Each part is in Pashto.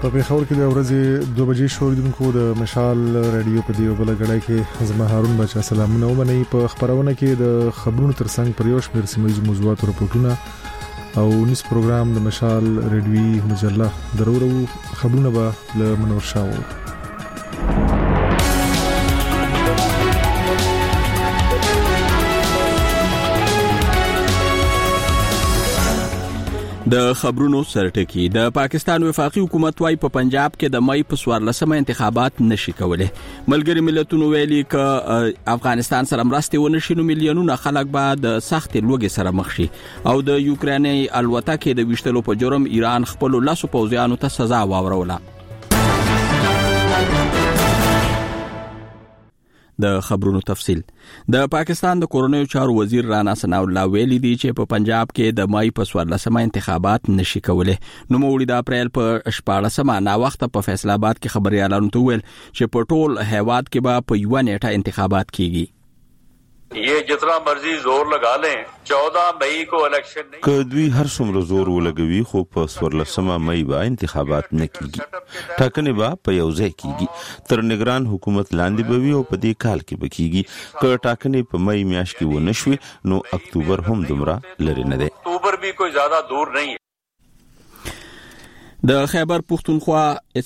په پیښور کې د ورځې 2 بجې شوریدونکو د مشال رادیو په دیو بل غړای کې زما هارون بچا سلامونه ومني. په خبرونه کې د خبرونو ترڅنګ پر یو شمېر سیمه موضوعات او راپورټونه او نس پروګرام د مشال رادیوي مجله ضرورو خبرونه به له منور شاو. د خبرونو سرټکی. د پاکستان وفاقي حکومت وايي په پنجاب کې د مې په 14مه انتخابات نشي کولای. ملګری ملتونو ویلي ک افغانستان سره مرسته ونشي نو میلیونونه خلک به د سخت لوګي سره مخ شي. او د یوکراني الوتکې د وشتلو په جرم ایران خپل لاسو پوځیانو ته سزا واوروله. د خبرونو تفصيل. د پاکستان د کورونیو چارو وزیر رانا ثناء الله ویلي دی چې په پنجاب کې د مې په 14مه انتخابات نشي کولای. نو مولي د اپریل په 14مه نا وخت په فیصل آباد کې خبريالانو ته ویل چې په ټول هیواد کې به په یو نیټه انتخابات کیږي. ये जितना मर्जी जोर लगा लें 14 मई को इलेक्शन नहीं کدوی هر څومره زور ولګوي خو په 14 مئی با انتخابات نه کیږي. ټاکنې با په یو ځای کیږي تر نگران حکومت لاندې بوي او په دې کال کې بکیږي. که ټاکنې په مئی میاشت کې ونشوي نو اکتوبر هم دومره لري نه دی. اکتوبر بھی کوئی زیادہ دور نہیں ہے. د خیبر پختونخوا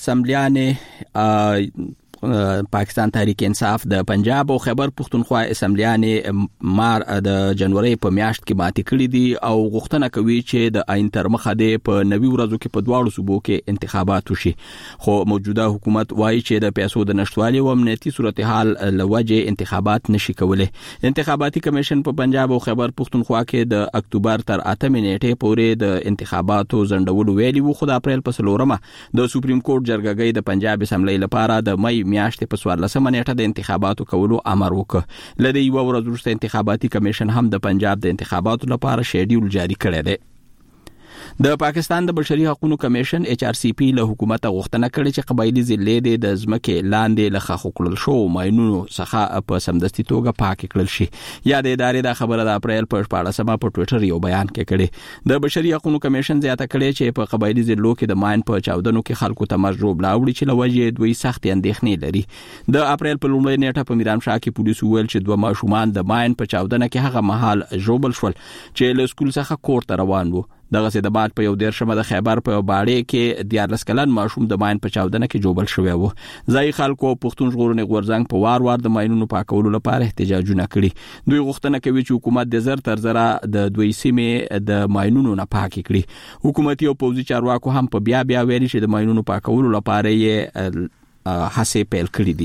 اسمبلیانې پاکستان تحریک انصاف د پنجاب او خیبر پختونخوا اسمبلیانې مار د جنوري په میاشت کې ماتې کړې دي او غوښتنه کوي چې د عین تر مخه د په نوي ورځو کې په دواړو صوبو کې انتخابات وشي. خو موجوده حکومت وایي چې د پیسو د نشټوالي او امنیتي صورتحال لوجه انتخابات نشي کولای. انتخاباتي کمیشن په پنجاب او خیبر پختونخوا کې د اکتوبر تر 8 نیټې پورې د انتخاباتو ځنډول ویلي وو. خو د اپریل په 4مه د سپریم کورټ جرګه د پنجاب اسمبلی لپاره د مې میاشتې په 14مه نیټه د انتخاباتو کولو امر وکړ. لدې یو ورځ وروسته انتخاباتي کمیشن هم د پنجاب د انتخاباتو لپاره شیډول جاری کړی دی. د پاکستان د بشري حقوقو کمیشن HRCP له حکومت غوښتنه کړې چې قبایلی ضلع د ځمکې لاندې له خښو کړل شو ماینونو څخه په سمدستي توګه پاک کړل شي. یا د ادارې د خبره د اپریل په 14مه په ټوئیټر یو بیان کې کړي. د بشري حقوقو کمیشن زیاته کړې چې په قبایلی ضلعو کې د ماین په چاودنو کې خلکو ته مجروب لاوړي چې لوجه دوی سخت اندېښنې لري. د اپریل په لومړۍ نیټه په میرامشاه کې پولیسو ویل چې 2 ماشومان د ماین په چاودنه کې هغه مهال جوړبل شول چې له سکول څخه کور ته روان وو. دغه سي د بعد په یو 13مه د خیبر په باړې کې 14 کلن ماشوم د ماین په چاودنه کې جوړبل شوی وو. ځای خلکو پښتون ژغورنې غورځنګ په وار د ماینونو پاکولو لپاره احتجاجونه کړي. دوی غوښتنه کوي چې حکومت د زر تر زره د دوی سیمې د ماینونو نه پاک کړي. حکومتي او پوځي چارواکو هم په بیا ویلي چې د ماینونو پاکولو لپاره یې هڅې پیل کړې دي.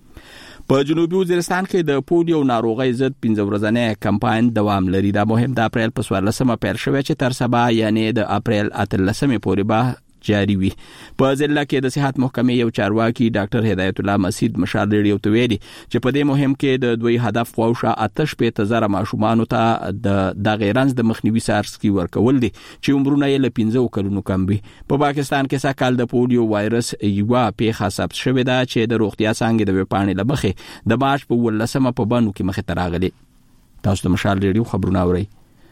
په جنوبي وزیرستان کې د پولیو ناروغي ضد 15 ورځنی کمپاین دوام لري. دا مهم د اپریل په 14مه پیل شوی چې تر سبا یعنی د اپریل 18مه پورې به جاری وي. په ضلع کې د صحت محکمې یو چارواکي ډاکټر هدایت الله مسعود مشال ریډیو ته ویلي چې په دې مهم کې د دوی هدف خواوشه 8.0 ماشومان ته د غیرانز د مخنیوي سارسکي ورکول دي چې عمرونه یې له 15 کلونو کم وي. په پاکستان کې سکهال د پولیو وایرس یو پیښه ثبت شوې ده چې د روغتیا څنګه د وپاڼې لمخې د مارچ په 18مه په بانو کې مخه تراغلي. تاسو د مشال ریډیو خبرونه اورئ.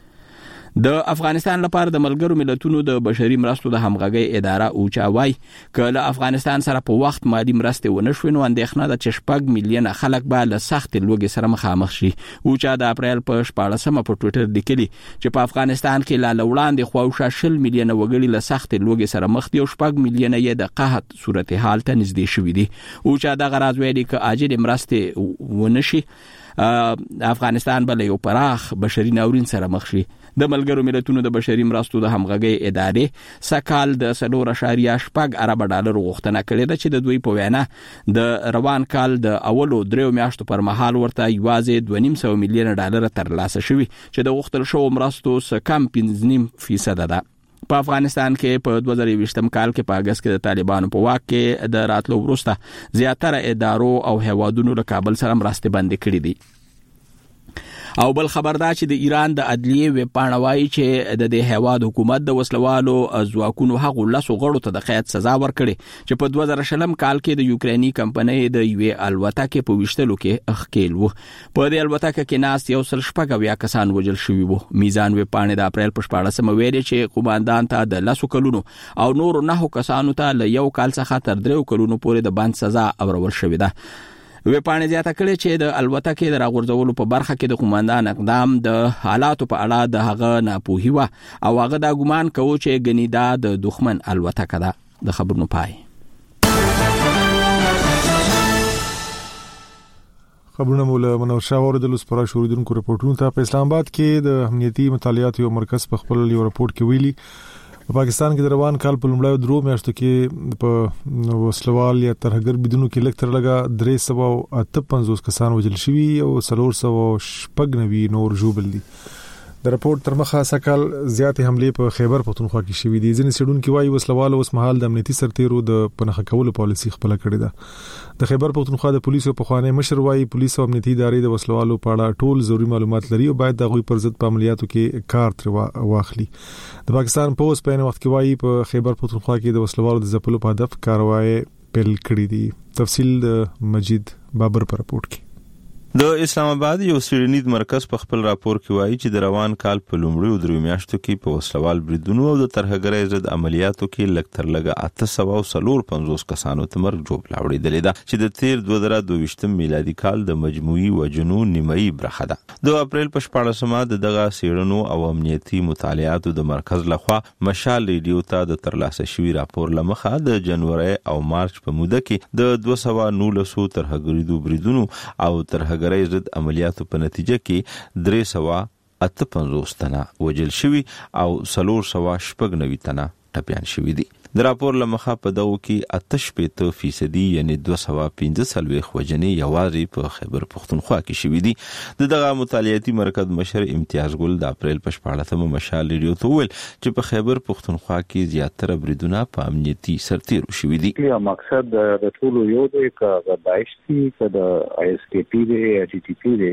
د افغانستان لپاره د ملګرو ملتونو د بشري مرستو د همغږي اداره اوچا وای کله افغانستان سره په وخت مالی مرسته ونشوي نو اندېښنه ده چې 4 میلیونه خلک به له سخت لوګي سره مخامخ شي. اوچا د اپریل په 14مه په ټوئیټر لیکلي چې په افغانستان کې لا وړاندې خواوشه 10 میلیونه وګړي له سخت لوګي سره مخ دي او 4 میلیونه یې د قحط صورتحال ته نږدې شوي دي. اوچا د غراض ویلي چې عاجل مرسته ونشي افغانستان بل یو پراخ بشري ناورین سره مخ شي. د ملګرو ملتونو د بشري مرستو د همغږي ادارې سکهال د 4.8 ارب ډالر غوښتنه کړې ده چې د دوی په وینا د روان کال د اولو 3 میاشتو پر مهال ورته یوازې 2.5 میلیون ډالر ترلاسه شوي چې د غوښتل شوو مرستو څخه کم 15% ده. په افغانستان کې په 2020م کال کې په اگست کې د طالبانو په واک کې د راتلو وروسته زیاتره ادارو او هیوادونو له کابل سره مرستې بندي کړې دي. او بل خبردار چې د ایران د عدلیه وی پاڼوي چې د هیواد حکومت د وسلوالو ځواکونو هغه لاسو غړو ته د قید سزا ورکړي چې په 2000 کال کې د یوکرینی کمپنۍ د یوې الوتکې په وشتلو کې اخکیل وو. په دې الوتکه کې ناس یو سل شپږ کسان وژل شوي وو. میزان وی پاڼې د اپریل په 14 ویلي چې قوماندان ته د لاسو کلونو او نور 9 کسانو ته له یو کال څخه تر 3 کلونو پورې د بند سزا اورول شوې ده. وی پاڼې زیاته کړې چې د الوتکې د راغورځولو په برخه کې د قوماندان اقدام د حالاتو په اړه د هغه ناپوهي و او هغه دا ګمان کوي چې ګنې دا د دښمن الوتکه ده. د خبرونو پای. خبرونه مولا منور شاور د لوس پرا شوریدونکو رپورټونو ته په اسلام آباد کې د امنیتي مطالعات یو مرکز په خپل یو رپورت کې ویلي په پاکستان کې د روان کال په لومړیو درو میاشتو کې په وسلوال یا ترهګر بدونو کې لکتر لګا 358 کسان وژل شوي او 490 نور ژوبل دي. د رپورت تر مخه سکهال زیاتې حمله په خیبر پختونخوا کې شوې دي. ځینې سړونکو وايي وسلوال اوس مهال د امنیتي سرتیرو د پنهخ کولو پالیسي خپل کړې ده. د خیبر پختونخوا د پولیسو په خوانې مشر وايي پولیس او امنیتي ادارې د وسلوالو په اړه ټول ضروري معلومات لري او باید د غوي پر ضد په عملیاتو کې کار تر واخلي. د پاکستان پولیس په وخت کې وايي په خیبر پختونخوا کې د وسلوالو د ځپلو په هدف کاروایی پیل کړې دي. تفصیل د مجید بابر پر رپورت کې. د اسلام آباد یو سیډنید مرکز په خپل راپور کې وایي چې د روان کال په لومړیو درو میاشتو کې په وسلوال بریدونو او د ترهګرۍ ضد عملیاتو کې لکتر لګه 850 کسانو ته مرګ جوړ لاوړېدلې ده چې د تیر 2022 میلادي کال د مجموعي وجنو نیمایي برخه ده. د اپریل په 14 دغه سیړنو او امنیتي مطالعاتو د مرکز لخوا مشال ریډیو ته د ترلاسه شوی راپور لمخه د جنوري او مارچ په موده کې د 219 ترهګریدو بریدونو او ترهګرۍ ضد عملیاتو په نتیجه کې 358 تنه وژل شوي او 490 تنه ټپيان شوي دي. د راپور لمخه په دغه کې 88% یعنی 215 وجنې یوازې په خیبر پختونخوا کې شوي دي. دغه مطالعاتي مرکز مشر امتیاز ګل د اپریل په 14 مشال ریډیو ته ویل چې په خیبر پختونخوا کې زیاتره بریدونه په امنیتي سرتیرو شوي دي. یا مقصد د ټولو یو دی چې داعش تی د آی اس کی پی دی یا ټی ټی پی دی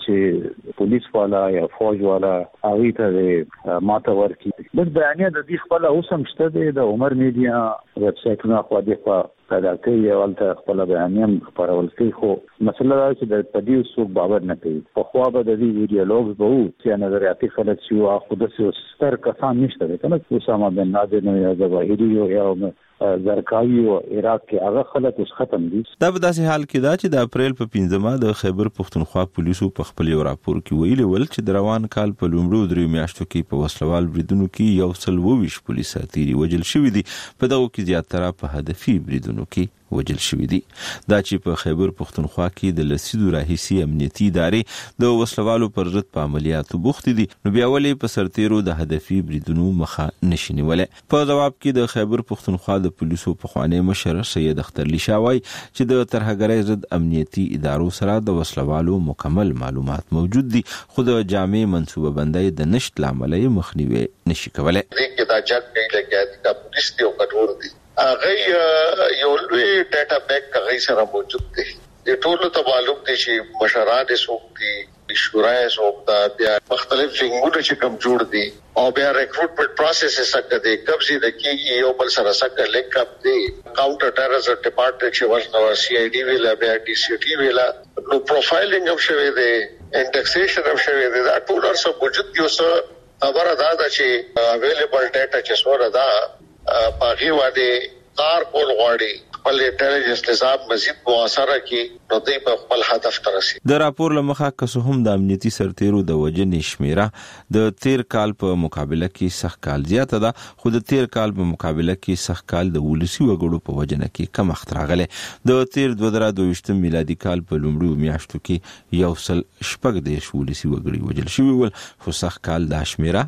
چې پولیس والا یا فوج والا هغه ته ماته ورکی. بس بیانیه د دې خپل اوسم شته د عمر میډیا ویب سټونه خو دې پیدا کوي او ولته خپل بیانیم خبرول کوي. خو مسله دا چې د پدیو څوک باور نه کوي. په خو به د دې ویډیولوګز به وو چې نظریاتي خلک چې وا خود څه ستر کسان نشته کنه اسامه بن لادن یا ظواهری یا زرکاوی او عراق کې هغه خلک اوس ختم دي. دا په داسې حال کې دا چې د اپریل په 15 د خیبر پختونخوا پولیسو په خپل یو راپور کې ویلي ول چې د روان کال په لومړیو درې میاشتو کې په وسلوال بریدونو کې 120 پولیس سرتیري وژل شوي دي. په دغه کې زیاتره په هدفي بریدونو کې وژل شوي دي. دا چې په خیبر پختونخوا کې د لسیدو راهیسي امنیتي ادارې د وسلوالو پر ضد په عملیاتو بوخت دي نو بیا ولې په سرتیرو د هدفي بریدونو مخه نشي نیولای. په جواب کې د خیبر پختونخوا د پولیسو په خوانې مشر سید اخترلی شاوی چې د ترهګرۍ ضد امنیتي ادارو سره د وسلوالو مکمل معلومات موجود دي خو د جامع منصوبه بندۍ د نشټ لامل مخنیوي نشي کولای. دغه د جګ نه لګیا د پولیس دی او کټور دي هغه یو لوی ډاټا بیک هغه سره موجود دی. د ټولو ته معلوم دي چې مشران څوک دي شورای څوک دا بیا مختلف څنګه چې کم جوړ دي او بیا ریکروټمنټ پروسس څنګه دی قبضه د کیږي یو بل سره څنګه لیک اپ دی کاونټر ټیرریزم ډپارټمنټ چې ورنه سی آی ډی ویلا بیا ډی سی ټی ویلا نو پروفایلینګ هم شوی دی انډیکسیشن هم شوی دی دا ټول سره موجود دي. اوس خبره دا ده چې اویلیبل ډاټا چې سره دا باغی واده کار کول غواړي خپل انټيليجنس نظام مزید مؤثره کی نو دوی په خپل هدف ته رسي. د راپور لمخه که هم د امنیتي سرتیرو د وجنې شمیره د تیر کال په مقابله کې سخت کال زیاته ده خو د تیر کال په مقابله کې سخت کال د ولسی وګړو په وجنه کې کم اختراغله. د تیر 2022 میلادي کال په لومړیو میاشتو کې یو سل شپږ د ولسی وګړي وجل شوی ول خو سخت کال د شمیره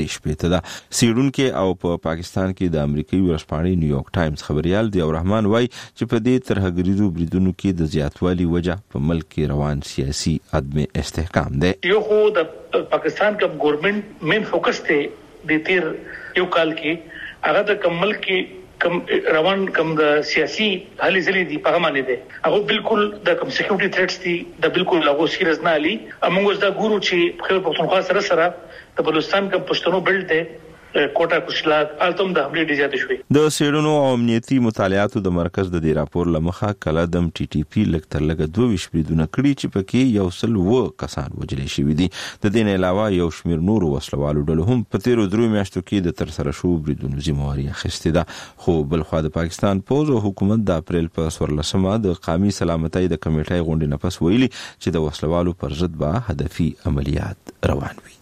3 ده. سیډونکو او په پاکستان کې د امریکایي ورځپاڼې نیویارک ټایمز خبريال ضیاء الرحمن وایي چې په دې ترهګریزو بریدونو کې د زیاتوالي وجه په ملک کې روان سیاسي عدم استحکام ده. یو خو د پاکستان کا ګورنمنت مین فوکس ته د تیر یو کال کې هغه د کمل کې کم روان کم د سیاسي حالې ځلې دي په معنی ده هغه بالکل د کم سکیورټي ثریټس دي د بالکل لاغو سیریز نه علي موږ دا ګورو چې خپل پښتونخوا سره د بلوچستان کم پښتنو بلټ ده کوټا کوشلاک التم د حمله ډیزه شوې د سیډونو او امنیتي مطالعاتو د مرکز د دې راپور لمخه کله د ټي ټي پی لکتر لګ 22 بریدونه کړي چې پکې یو سل و کسان وجلې شوې دي د دې نه علاوه یو شمیر نور وسلوالو ډلو هم په تیرو درو میاشتو کې د تر سره شو بریدونو ذمہواری اخیستې ده خو بل خو د پاکستان پوز او حکومت د اپریل په 14 د قومي سلامتۍ د کمیټې غونډې نه پس ویلي چې د وسلوالو پر ضد به هدفي عملیات روان وي.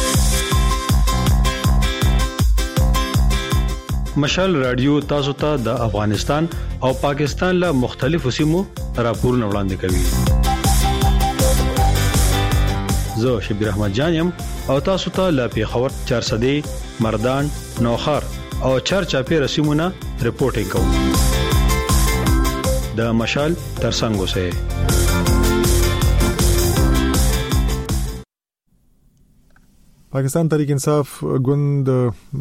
مشال رادیو تاسو ته د افغانستان او پاکستان له مختلفو سیمو راپورونه وړاندې کوي. زه شبیر احمد جانم او تاسو ته له پیښور 400 مردان نوخار او چارچاپی رسیمونه رپورټینګ کوم. د مشال ترڅنګ اوسئ. پاکستان تحریک انصاف ګوند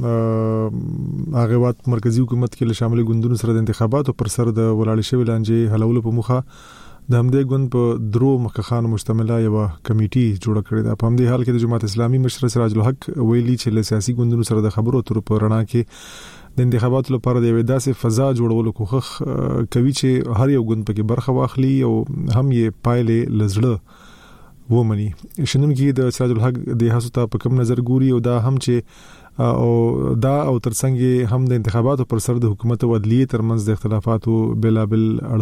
هغه وخت مرکزی حکومت کې شامل ګوندونو سره د انتخاباتو پر سر د ولاړ شوی لانجې حلولو په مخه د همدې ګوند په درو مخکخانو مشتمله یو کمیټي جوړه کړې ده. په همدې حال کې د جماعت اسلامي مشر سراج الحق ویلي چې له سیاسي ګوندونو سره د خبرو اترو په رڼا کې د انتخاباتو لپاره د داسې فضا جوړولو کوښښ کوي چې هر یو ګوند پکې برخه واخلي او هم یې پایلې لزړه ومني. شنونکي د سراج الحق د هڅو ته په کوم نظر ګوري او دا هم چې او ترڅنګ هم د انتخاباتو پر سر د حکومت او عدلیه ترمنځ د اختلافاتو بلابل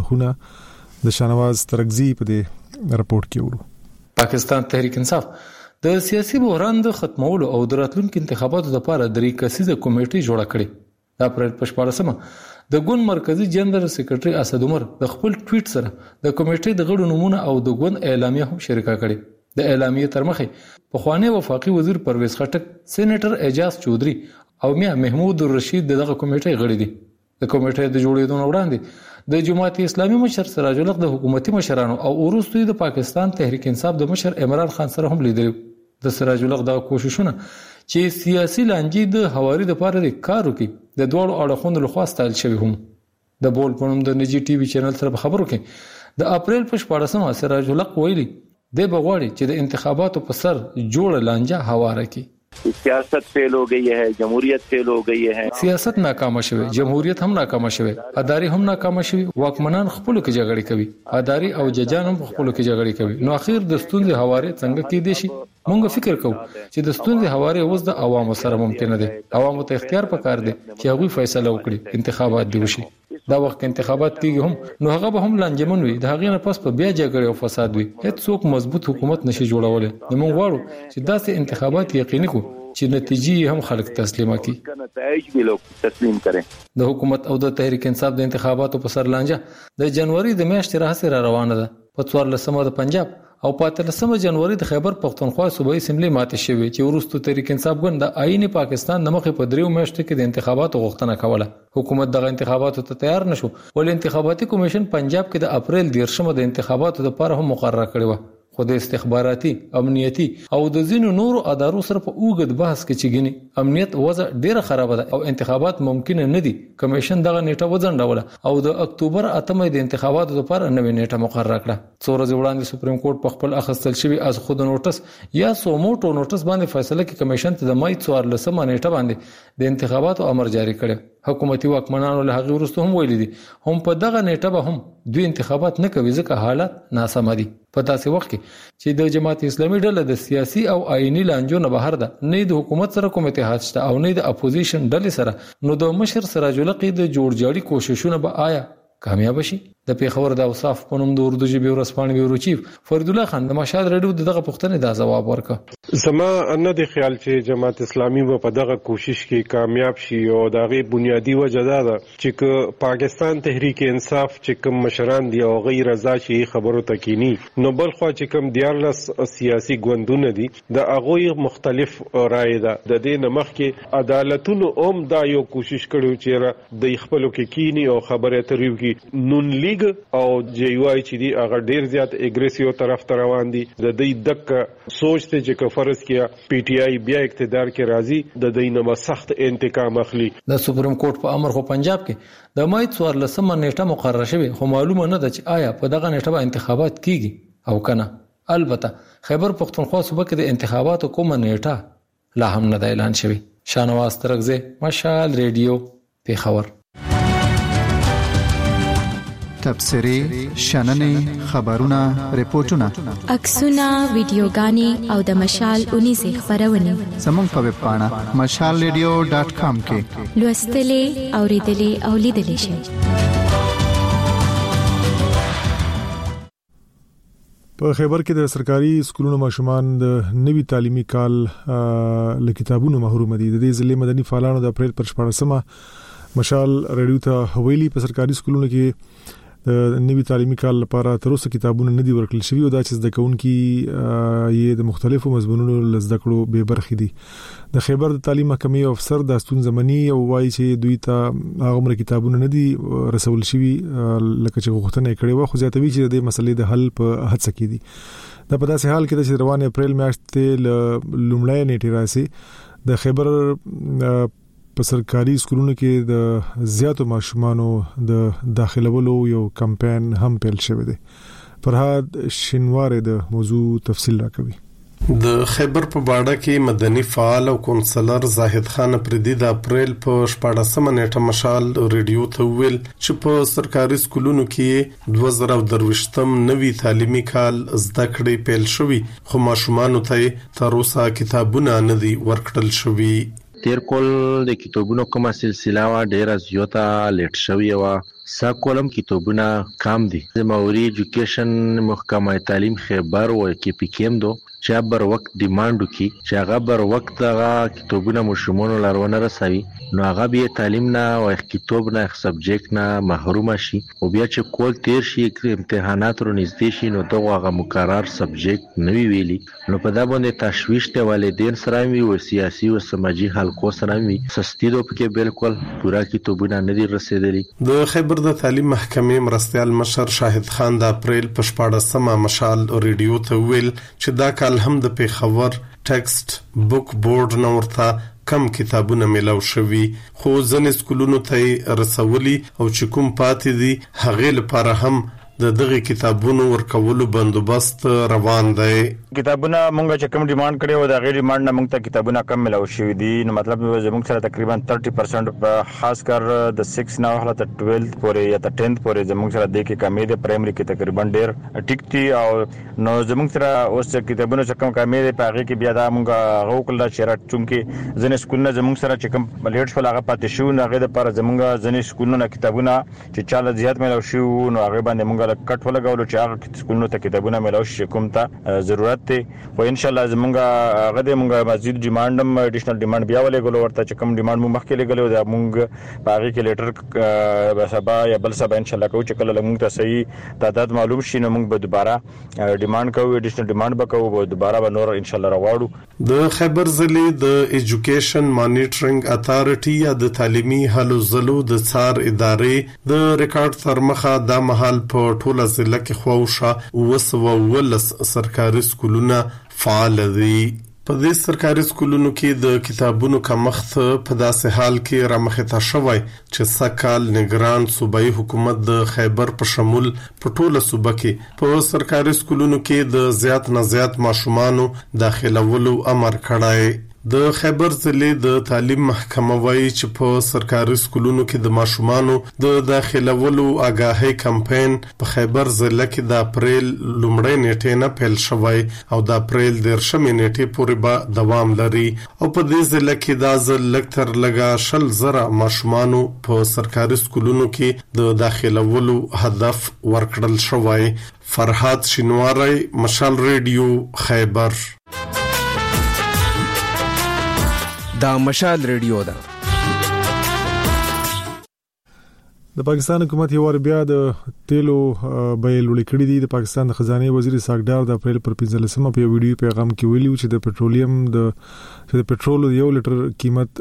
اړخونه د شانواز ترغزی په دې رپورت کې ورو. پاکستان تحریک انصاف د سیاسي بحران د ختمولو او د راتلونکو انتخاباتو لپاره درې کسیزه کمیټه جوړه کړې. د اپریل په 14 د ګوند مرکزی جنرال سیکریټري اسد عمر د خپل ټویټ سره د کمیټې د غړو نمونه او د ګوند اعلامیه هم شریکه کړې. د اعلامیه تر مخه په خوانی وفاقي وزیر پرویز خټک، سېنیټر اعجاز چودري او میا محمود الرشید دغه کمیټې غړي دي. د کمیټې د جوړېدو وړاندې د جماعت اسلامي مشر سراج الحق د حکومتي مشرانو او وروسته د پاکستان تحریک انصاف د مشر عمران خان سره هم لیدل. د سراج الحق د کوششونه چې سیاسي لانجې د حواري د پاره د کار وکړي د دوړو اړخونو لخوا ستایل شوی هم. د بول پونم د نجی ټي وي چینل سره خبرو کې د اپریل په 14 سراج الحق ویلي د بغواړي چې د انتخاباتو په سر جوړ لانجه هواره کی. سیاست فیل ہو گئی ہے، جمہوریت فیل ہو گئی ہے. سیاست ناکامه شوه، جمهوریت هم ناکامه شوه، اداري هم ناکامه شوه، واکمنان خپل کې جګړې کوي، اداري او ججان هم خپل کې جګړې کوي. نو اخر د ستونزې حواله څنګه کې دي شي؟ مونږ فکر کوو چې د ستونزې حواله اوس د عوامو سره ممکن ده. عوامو ته اختیار پکار دي چې هغه فیصله وکړي انتخابات دی وشي. دا وخت انتخابات کیږي هم نو هغه به هم لانجمن وي، د هغې نه پس په بیا جګړې او فساد وي. هیڅ څوک مضبوط حکومت نشي جوړولای. نو موږ غواړو چې داسې انتخابات یقیني کړو چې نتیجې هم خلک تسلیم کړي. نتایج به لوک تسلیم کړي. د حکومت او د تحریک انصاف د انتخاباتو په سر لانجه د جنوري د میاشتې راهیسې را روانه ده. په 14 د پنجاب او په 13 جنوري د خیبر پختونخوا صوبایي اسمبلی ماته شوې چې ورستو تحریک انصاف ګوند د آئین پاکستان نمخ په دریو میاشتو کې د انتخاباتو غوښتنه کوله. حکومت دغه انتخاباتو ته تیار نشو ول انتخاباتي کمیشن پنجاب کې د اپریل 10 د انتخاباتو لپاره هم مقرره کړی و. خو د استخباراتي، امنیتي او د ځینو نورو ادارو سره په اوږد بحث کې چې ګني امنیت وضع ډیره خراب ده او انتخابات ممکن نه دي. کمیشن دغه نیټه وځنډوله او د اکتوبر 8 د انتخاباتو لپاره نوې نیټه مقرره کړه. څو ورځې وړاندې سپریم کورټ په خپل اخیستل شوی از خود نوټس یا سوموټو نوټس باندې فیصله کې کمیشن ته د مای 14 نیټه باندې د انتخاباتو امر جاری کړ. حکومتي واکمنانو له هغه وروسته هم ویلي دي هم په دغه نیټه به هم دوی انتخابات نه کوي ځکه حالت ناسم دي. په داسې وخت کې چې د جماعت اسلامي ډله د سیاسي او آئینی لانجو نه بهر ده، نه د حکومت سره کوم اتحاد شته او نه د اپوزیشن ډلې سره، نو د مشر سراج الحق د جوړجاړي کوششونه به آیا کامیاب شي؟ د پیښور د اوصاف په نوم د اردو ژبې ورسپانې بیورو چیف فرید الله خان د مشهد رادیو دغه پوښتنې دا ځواب ورکړ. زما نه د خیال چې جماعت اسلامي په دغه کوشش کې کامیاب شي او دغه بنیادی وجه دا ده چې پاکستان تحریک انصاف چې کوم مشران دی او غیر رضا شي خبرو تکینی، نو بل خو چې کوم دیارلس سیاسي ګوندونه دي د هغه مختلف رائے ده. د دې نمخ کې عدالتونو اوم دا یو کوشش کړو چې د خپلو کې کینی او خبره تریو کې نون لیگ او جی واي چې دی هغه ډیر زیات اګریسیو طرف ته روان دي. د دې دک سوچ ته چې فرض کیا پی ټی آی بیا اقتدار کې راځي د دینه سخت انتقام اخلي. د سپریم کورټ په امر خو پنجاب کې د مای 14 نیټه مقرره شوه، خو معلومه نه ده چې آیا په دغه نیټه به انتخابات کیږي او کنه. البته خیبر پختونخوا صوبه کې د انتخاباتو کومه نیټه لا هم نه اعلان شوی. شانواز ترغزه، مشال ریډیو، پیښور. تبصرې، شننې، خبرونه، ریپورتونه، عکسونه، ویډیوګانې او د مشال 19 خبرونه زموږ په ویب پاڼه mashalradio.com کې لوستلې، اوریدلې او لیدلې شئ. په خیبر کې د سرکاري سکولونو ماشومان د نوي تعلیمي کال له کتابونو محروم دي. د دې ضلع مدني فعالانو د اپریل پر 14مه مشال ریډیو ته حویلی په سرکاري سکولونو کې د نوي تعلیمي کال لپاره تر اوسه کتابونه نه دي ورکړل شوی او دا چې زده کوونکي یې د مختلفو مضمونونو لزده کړو به برخې دي. د خیبر د تعلیم محکمې افسر د ستون زمنی او وایي چې دوی ته هغه مر کتابونه نه دي رسول شوی لکه چې غوښتنه کړې و، خو زیاتوي چې د مسلې د حل په هڅه کې دي. دا په داسې حال کې چې روان اپریل میاشت له لومړی نیټه راسي د خیبر په سرکاري سکولونو کې د زیاتو ماشومانو د داخلولو یو کمپاین هم پیل شوی دی. فرهاد شینوار د موضوع تفصیل راکوي. د خیبر په باډه کې مدني فعال او کونسلر زاهد خان پردي د اپریل په 14مه نیټه مشال ریډیو ته ویل چې په سرکاري سکولونو کې 2023م نوي تعلیمي کال زده کړې پیل شوی، خو ماشومانو ته تر اوسه کتابونه نه دي ورکړل شوی. تیر کول د کتابونو کومه سلسله وا ډیره زیاته لیټ شوی و، ساکولم کتابونه کم دي. د موري ایجوکیشن محکمه تعلیم خیبر او کې پی کېم دو چې بر وخت ډیماندو کې چې هغه بر وخت هغه کتابونه مشمونو لارونه رسوي، نو هغه به تعلیم نه او کتاب نه سبجیکټ نه محروم شي او بیا چې کول تیر شي امتحانات رو نږدې شي نو دغه هغه مقرر سبجیکټ نوی ویلي، نو په دا باندې تشویش ته والدین سره وي او سیاسي او سماجی حلقو سره وي. سستی دو پکې بالکل پورا کتابونه نه دي رسیدلي. د خیبر د تعلیم محکمې مرستيال مشر شاهد خان د اپریل په 14مه مشال ریډیو ته ویل چې دا کال هم د پیښور ټیکسټ بوک بورډ نورته کم کتابونه ملاو شوي، خو ځنې سکولونو ته رسولي او چې کوم پاتې دي هغه لپاره هم د دغه کتابونو ورکولو بندوبست روان دی. کتابونه مونږ چې کوم ډیماند کړي و دا غیر ډیماند نه مونږ ته کتابونه کم ملاو شوي دي، نو مطلب زموږ سره تقریبا 30% په خاص کر د 6 نه هله تر 12 پورې یا تر 10 پورې زموږ سره د کې کمې د پرایمري کې تقریبا ډیر ټیک دي، او نو زموږ سره اوس کتابونه چې کوم کمې د پاغي کې بیا دا مونږ غوکل چې را چونکې ځنې سکولونه زموږ سره چې کوم لیټ شول هغه پاتې شو، نو هغه د پر زموږ ځنې سکولونه کتابونه چې چاله زیات ملاو شو نو هغه باندې مونږ کټ ولګولو چې هغه سکولونو ته کتابونه ملاو شي کوم ته ضرورت دی. خو ان شاء الله زمونږ هغه د مونږ مزید ډیماندم اډیشنل ډیماند بیا ولګولو ورته چې کوم ډیماند مو مخکې لګولو دا مونږ پاغي کې لیټر به سبا یا بل سبا ان شاء الله کوو چې کله مونږ ته صحیح تعداد معلوم شي نو مونږ به دوباره ډیماند کوو، اډیشنل ډیماند به کوو، به دوباره به نور ان شاء الله راوړو. د خیبر ضلع د ایجوکیشن مانیټرینګ اتارټي یا د تعلیمي هلو ځلو د څار ادارې د ریکارډ تر مخه د محل په ټوله ضلع کې خوښه وسولس سرکاري سکولونه فعال دي. په دې سرکاري سکولونو کې د کتابونو کمښت په داسې حال کې رامخته شوی چې سکهال نگران صوبایي حکومت د خیبر په شمول په ټوله صوبه کې په سرکاري سکولونو کې د زیات نه زیات ماشومانو داخلولو امر کړی. د خیبر ضلع د تعلیم محکمه وایي چې په سرکاري سکولونو کې د ماشومانو د داخلولو آگاهي کمپاین په خیبر ضلع کې د اپریل لومړۍ نیټې نه پیل شوی او د اپریل 10مې نیټې پورې به دوام لري او په دې ضلع کې د ځل لکتر لګا 10,000 ماشومانو په سرکاري سکولونو کې د داخلولو هدف ورکړل شوی. فرهاد شینواری، مشال ریډیو، خیبر. دا مشال ریډیو ده. د پاکستان حکومت یو ور بیا د تیلو بیل ولیکړي دي. د پاکستان د خزانه وزیر ساګدار د اپریل پر 15مه په ویډیو پیغام کې ویلي چې د پټرول یو لیټر قیمت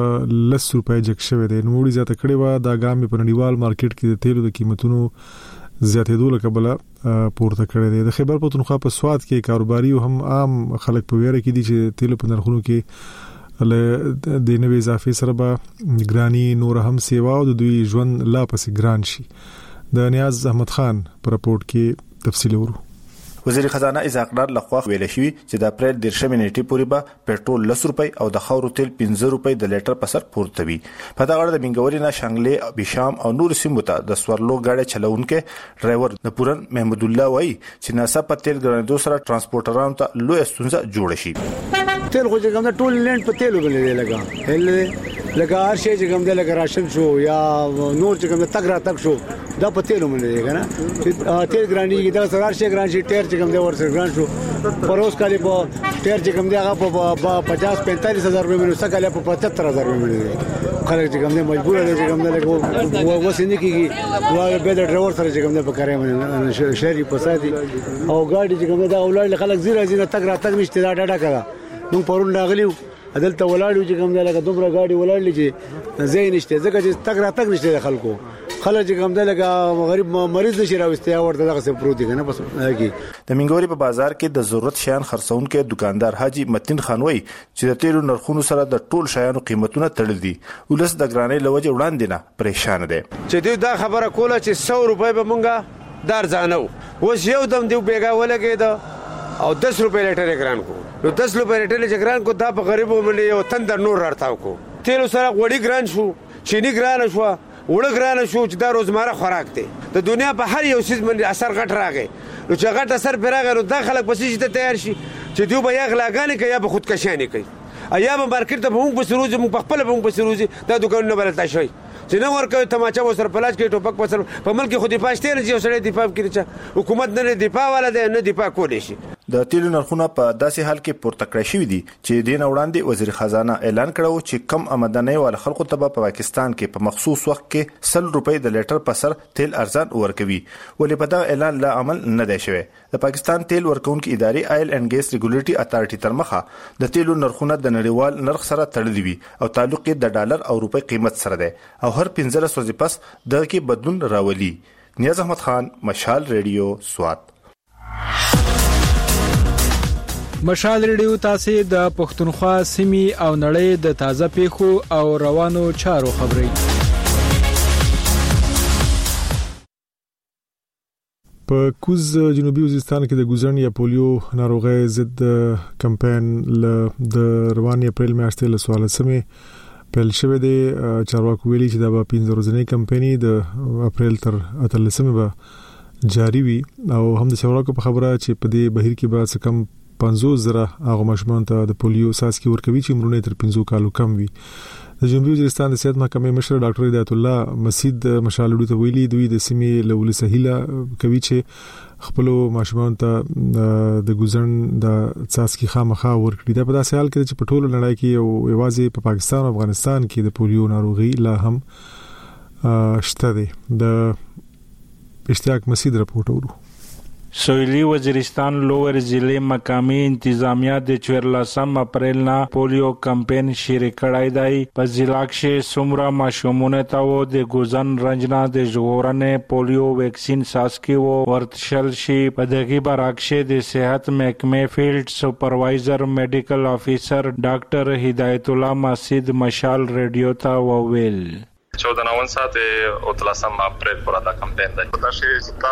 10 روپۍ جک شوی دی. نو وړي زیاته کړي و دا ګام په نړیوال مارکیټ کې د تیلو د قیمتونو زیاتېدو له کبله پورته کړی دی. د خیبر پختونخوا په سواد کې کاروباري او هم عام خلک په ویره کې دي چې تیل په نرخونو کې له د نوې اضافه سره به ګرانی نور هم سیوا او د دوی ژوند لا پسې ګران شي. د نیاز احمد خان په راپورټ کې تفصیل ورو. وزیر خزانه اسحاق ډار لخوا ویل شوی چې د اپریل 10 نیټې پورې به پېټرول 10 روپۍ او د خاورو تیل 15 روپۍ د لیټر په سر پورته وي. په دا غړ د بنګوري نه شانګلې بشام او نور سیمو ته د سورلو گاډي چلونکو ډرایور د پورن محمد الله وای چې ناسا په تیل ګرانېدو سره ترانسپورټرانو ته لوی ستونزه جوړ شي. تیل خو چې کوم د ټول لند په تیلو باندې لګا هر شي چې کوم د لګا راشن شو یا نور چې کوم د تګ را تک شو دا په تیلو باندې دی کنه چې تیل ګرانېږي دا سره شي ګران شي ټیر چې کوم د ورسره ګران شو پروس کالي په ټیر چې کوم دی هغه په 50-45 هزار روپے منو سکاله په 75 هزار روپے منو خلک چې کوم دی مجبور دي چې کوم دی لګو وسنه کیږي واه به د ډرایور سره چې کوم دی په کاري باندې شهري پساتي او ګاډي چې کوم دی دا ولړ خلک زیره زیره تک را تک نشته دا ډاډه کړه نو پرون راغلیو عدالت ولاړو چې کوم دی لکه دومره ګاډي ولاړل چې زین نشته ځکه چې تک را تک نشته خلکو خلک کوم دی لکه غریب مریض نشي راوستیا ورته دغه څه پروت دي کنه بس کی د منګوري په بازار کې د ضرورت شیان خرڅون کې دکاندار حاجی متین خانوي چې د تیلو نرخونو سره د ټول شیانو قیمتونه تړل دي ولس د ګرانۍ لوجه وړاندې نه پریشان دي چې دوی دا خبره کوله چې 100 روپۍ به مونږه دار ځانو اوس یو دم دی بیګا ولګید او 10 روپۍ لیټر ګران کو نو 10 روپۍ لیټر ګران کو دا په غریبو باندې یو تندر نور راړتاو کو تیلو سره وړي ګران شو چینی ګران شو وړه ګران شو چې دا روزمره خوراک دی د دنیا په هر یو شي باندې اثر غټ راغی نو چې غټ اثر پیراغه نو د خلک پسې چې تیار شي چې دوی به یې غلاګانې کوي یا به خودکشانې کوي ایا به مارکیټ ته موږ په سروز موږ په خپل موږ په سروز دا دکانونه بلتا شي چې نو ورکوي تماچا وسر پلاس کې ټوپک وسر په ملک خو دفاع شته نه چې سړی دفاع کوي چې حکومت نه دفاع ولا نه دفاع کولی شي. د تیلو نرخونه په داسې حال کې پورته کړی شوی دي چې دین وړاندې وزیر خزانه اعلان کړو چې کم آمدنۍ ول خلکو ته په پاکستان کې په مخصوص وخت کې 100 روپۍ د لیټر په سر تیل ارزان ورکوي ولې په دا اعلان لا عمل نه دی شوی. د پاکستان تیل ورکونکو ادارې آیل اینڈ ګیس ریګولیټری اتارټي تر مخه د تیلو نرخونه د نړیوال نرخ سره تړلي وي او تعلق یې د ډالر او روپۍ قیمت سره دی او هر 15 ورځې پس دغه کې بدلون راولي. نیاز احمد خان مشال ریډیو سوات. مشال ریډیو تاسو د پښتونخوا سیمې او نړۍ د تازه پیښو او روانو چارو خبري په کوز جنوبي وزیرستان کې د ګوزن یا پولیو ناروغي ضد کمپاین د رواني اپریل میاشتې له 14 پیل شوه دی. چارواکو ویلي چې دا به 15 ورځې کمپایني د اپریل تر 13 به جاری وي او هم د چارواکو په خبره چې په دې بهیر کې به څه کم 50,000 هغه ماشومان ته د پولیو ساسکی ورکوي چې عمرونه تر 15 کالو کم وي. د جنوبي وزیرستان د صحت محکمې مشر ډاکټر هدایت الله مسید مشالډو ته ویلي دوی د سیمې له ولس هیله کوي چې خپل ماشومان ته د ګوزن د ساسکی خامخا ورکړي. دا په داسې حال کې چې په ټولو نړۍ کې او یوازې په پاکستان او افغانستان کې د پولیو ناروغي لا هم شته دی. د اشتیاق مسید راپورټ ورو. سویلی وزیرستان لوور ضلع مقامی انتظامیہ د 14 اپریل نا پولیو کمپین شروع کړای دی. په ضلع کې سمرا ماشومونه ته د ګوزن رنجنا د ژغورنې پولیو ویکسین ساسکی ورتشل شي. په دغه برعکس د صحت محکمې فیلډ سپروایزر میډیکل افیسر ډاکټر هدایت الله مسید مشال ریډیو ته وویل 14 ساعت او 13 اپریل پر دا کمپین دی. دا شی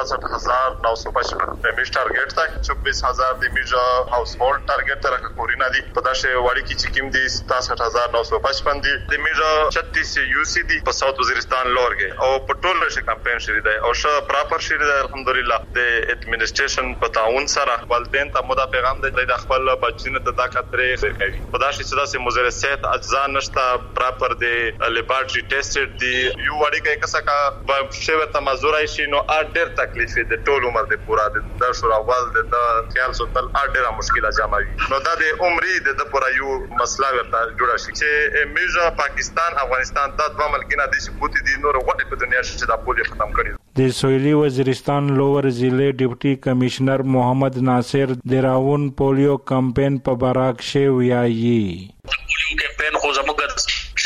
67955 د میج ټارګټ تا 24000 د میج هاوس هولډ ټارګټ تر کورینا دی. په دا شی وړي کی چې کوم دی 67955 دی د میج 36 یو سی دی په ساوث وزیرستان لورګه او په ټول رش کمپین شری دی او ش پراپر شری دی. الحمدلله د اډمنسټریشن په تعاون سره والدین ته مودا پیغام دی د خپل بچینه د طاقتره کوي. په دا شی چې د مزر صحت اجزا نشتا پراپر دی لیبارټری ټیسټ دی یو وړي کې کسکا په شوه تمازورای شي نو اډر تکلیف د ټول عمر د پورا د شوراوال د خیال سوتل اډر مشکله جاموي نو دا د عمرې د پورا یو مسله ورته جوړه شي چې میجا پاکستان افغانستان د دوه ملکینه د سپوتی د نور وړي په دنیا چې د پولیو ختم کړي. د سویلی وزیرستان لوور ضلع ډیپټي کمشنر محمد ناصر د راون پولیو کمپین په براک شی ویایي پولیو کمپین خو زموږ شوه د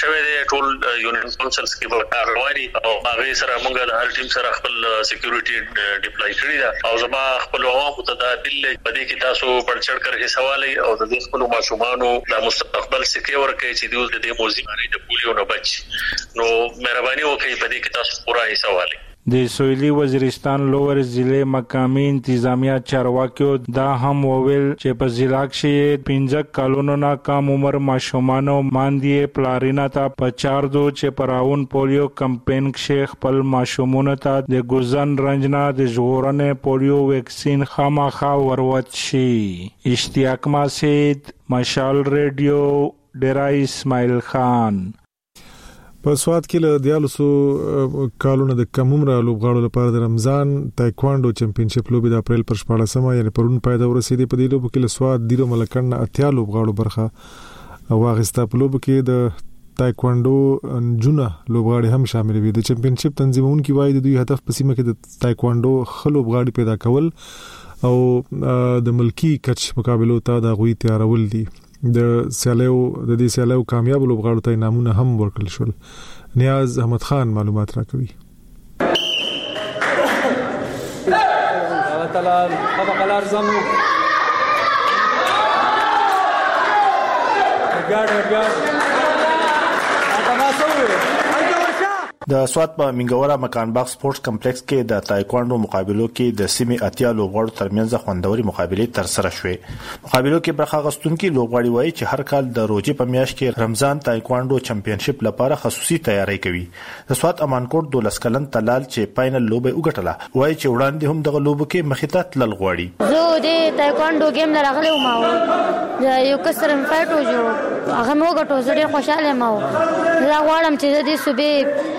ټول یونین کونسلز کې به کارواري او هغه سره موږ د هر ټیم سره خپل سکیورټي ډیپلای کړی دا او زما خپل عوام ته دا بل په دې کې تاسو پړچړ کړئ سوال او د دې خپل ماشومانو د مستقبل سکه ورکړي چې دوی د موضوع باندې د پولیو نه بچ نو مهرباني وکړئ په دې کې تاسو پورا سوال د سویلی وزیرستان لوور ضلع مقامی انتظامیه چارواکیو دا هم وویل چې په ضلع کې 15 کالونو نه کم عمر ماشومان او ماندې پلارینا ته په 4 دو چې پراون پولیو کمپین کې خپل ماشومان ته د ګوزن رنجنا د ژغورنې پولیو ویکسین خامخا وروت شي. اشتیاق ماسید، مشال ریډیو، ډیرا اسماعیل خان. په سواد کې له دیالسو کالونو د کم عمر لوبغاړو لپاره د رمضان تایکوانډو چمپیونشپ لوبي د اپریل پر 14مه یعنی پرون پایده ورسېدې. په دې لوب کې له سواد دیرو ملکن اتیا لوبغاړو برخه واغسته. په لوب کې د تایکوانډو جونه لوبغاړي هم شامل وي. د چمپیونشپ تنظیمونکو وایي د دوی هدف په سیمه کې د تایکوانډو خلک لوبغاړي پیدا کول او د ملکی کچ مقابلو ته د غوي تیارول دي. د دې سیالیو کامیاب لوبغاړو ته انعامونه هم ورکړل شول. نیاز احمد خان معلومات راکوي. د سوات په منګورا مکان باغ سپورټس کمپلیکس کې د تایکوانډو مقابلو کې د سیمې اتیا لوبغاړو ترمنځ خوندوري مقابله تر سره شوې. مقابلو کې برخه غستونکو لوبغاړي وایي چې هر کال د روزي په میاشت کې رمضان تایکوانډو چمپیونشپ لپاره خصوصي تیاری کوي. د سوات امانکوټ 12 کلن تلال چې فائنل لوبه وګټله وایي چې وړاندې هم دغه لوبو کې مخې ته تلل غواړي. زه د تایکوانډو گیم لراغلی و ما یو کسر فایټ وجو هغه مو غټو زه ډیر خوشاله ما زه غواړم چې د صوبې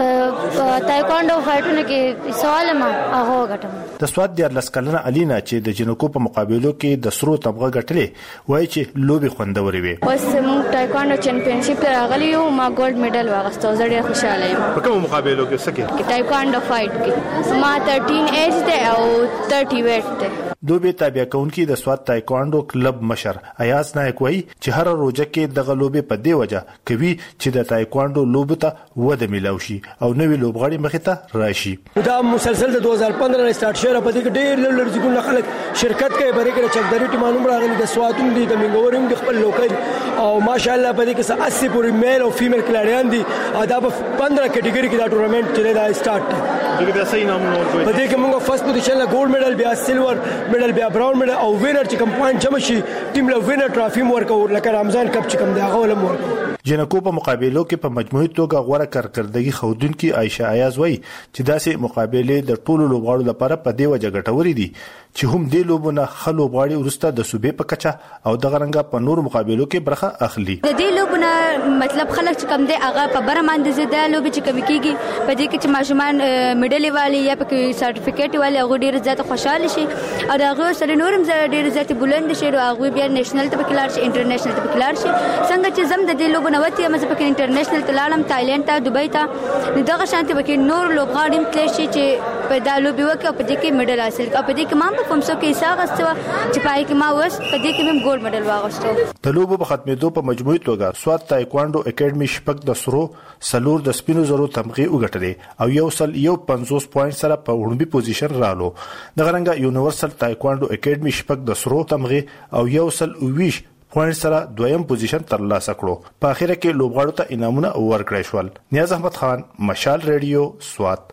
تایکوانډو فایټونه کې سوال ما هغه غټم. د سواد د 14 کلنه الینا چې د جنکو په مقابلو کې د سرو تمغه غټلې وایي چې لوبي خوندوري وي. اوس موږ تایکوانډو چمپیونشپ راغلی یو ما ګولډ میډل واغسته زه ډیر خوشاله یم. په کوم مقابلو کې سکه تایکوانډو فایټ کې ما 13 ایج ده او 30 ویټ ده. دوبه تابع کونکي د سوات تایکوانډو کلب مشر ایاز نایک وایي چې هر روزه کې دغه لوبي په دی وجه کوي چې د تایکوانډو لوب ته وده ملو شي او نوې لوبغاړي مخې ته راشي. دا مسلسل د 2015 نه سٹارټ شوه په دې کې ډېر لړزګون خلک شرکت کوي بری کې چکداري ټیمانو راغلي د سواتون دي د منګورم د خپل لوکل او ماشاءالله په دې کې 80 پورې میل او فیمیل کلاریان دي. دا په 15 کټګوري کې دا ټورنمنت چې دا سٹارټ دی. دغه صحیح نامونه ورکوي. په دې کې موږ فرست پوزیشن لا ګولډ میډل بیا سیلور میډل بیا براون میډل او وینر چې کوم پوینټ جمع شي ټیم له وینر ټرافي ورکو لکه رمضان کپ چې کوم دی هغه ولم ورکو. جنکو په مقابلو کې په مجموعي توګه غوړه کارکردګي خودونکو عائشه ایاز وایي چې داسې مقابله د ټولو لوبغاړو لپاره په دی وجه ګټوري دي چې هم د لوبونه خلو غواړي ورسته د صوبې په کچه او د غرنګ په نور مقابلو کې برخه اخلي. د دې لوبونه مطلب خلک چې کم دي هغه په بره باندې زده لوب چې کوي کیږي په دې کې چې ماشومان میډل والی یا په سرټیفیکټ والی هغه ډیر زیات خوشاله شي او هغه سره نورم ډیر زیات بلند شي او هغه بیا نېشنل ته کلار شي انټرنیشنل ته کلار شي. څنګه چې زم د دې لوبونه وتی مزه په انټرنیشنل ته لاړم تایلند ته دوبۍ ته دغه شانتي به نور لوبغاړي تل شي چې په دا لوبي وکړي په دې کې میډل حاصل کړي. په دې کې ما په کوم څه کې ساغستو چې پای کې ما وس په دې کې مم ګولډ میډل واغستو. د لوبو په ختمېدو په مجموعي توګه سوات تایکوانډو اکیډمي شپږ د سرو سلور د سپینو زرو تمغه وګټلې او یو سل 50 پوینټ سره په وړاندې پوزیشن رالو. د غرنګ یونیورسل تایکوانډو اکیډمي شپږ د سرو تمغه او یو سل 20 پوینټ سره دویم پوزیشن ترلاسه کړو. په اخر کې لوبغاړو ته انعامونه ورکړل شول. نیاز احمد خان، مشال ریډیو، سوات.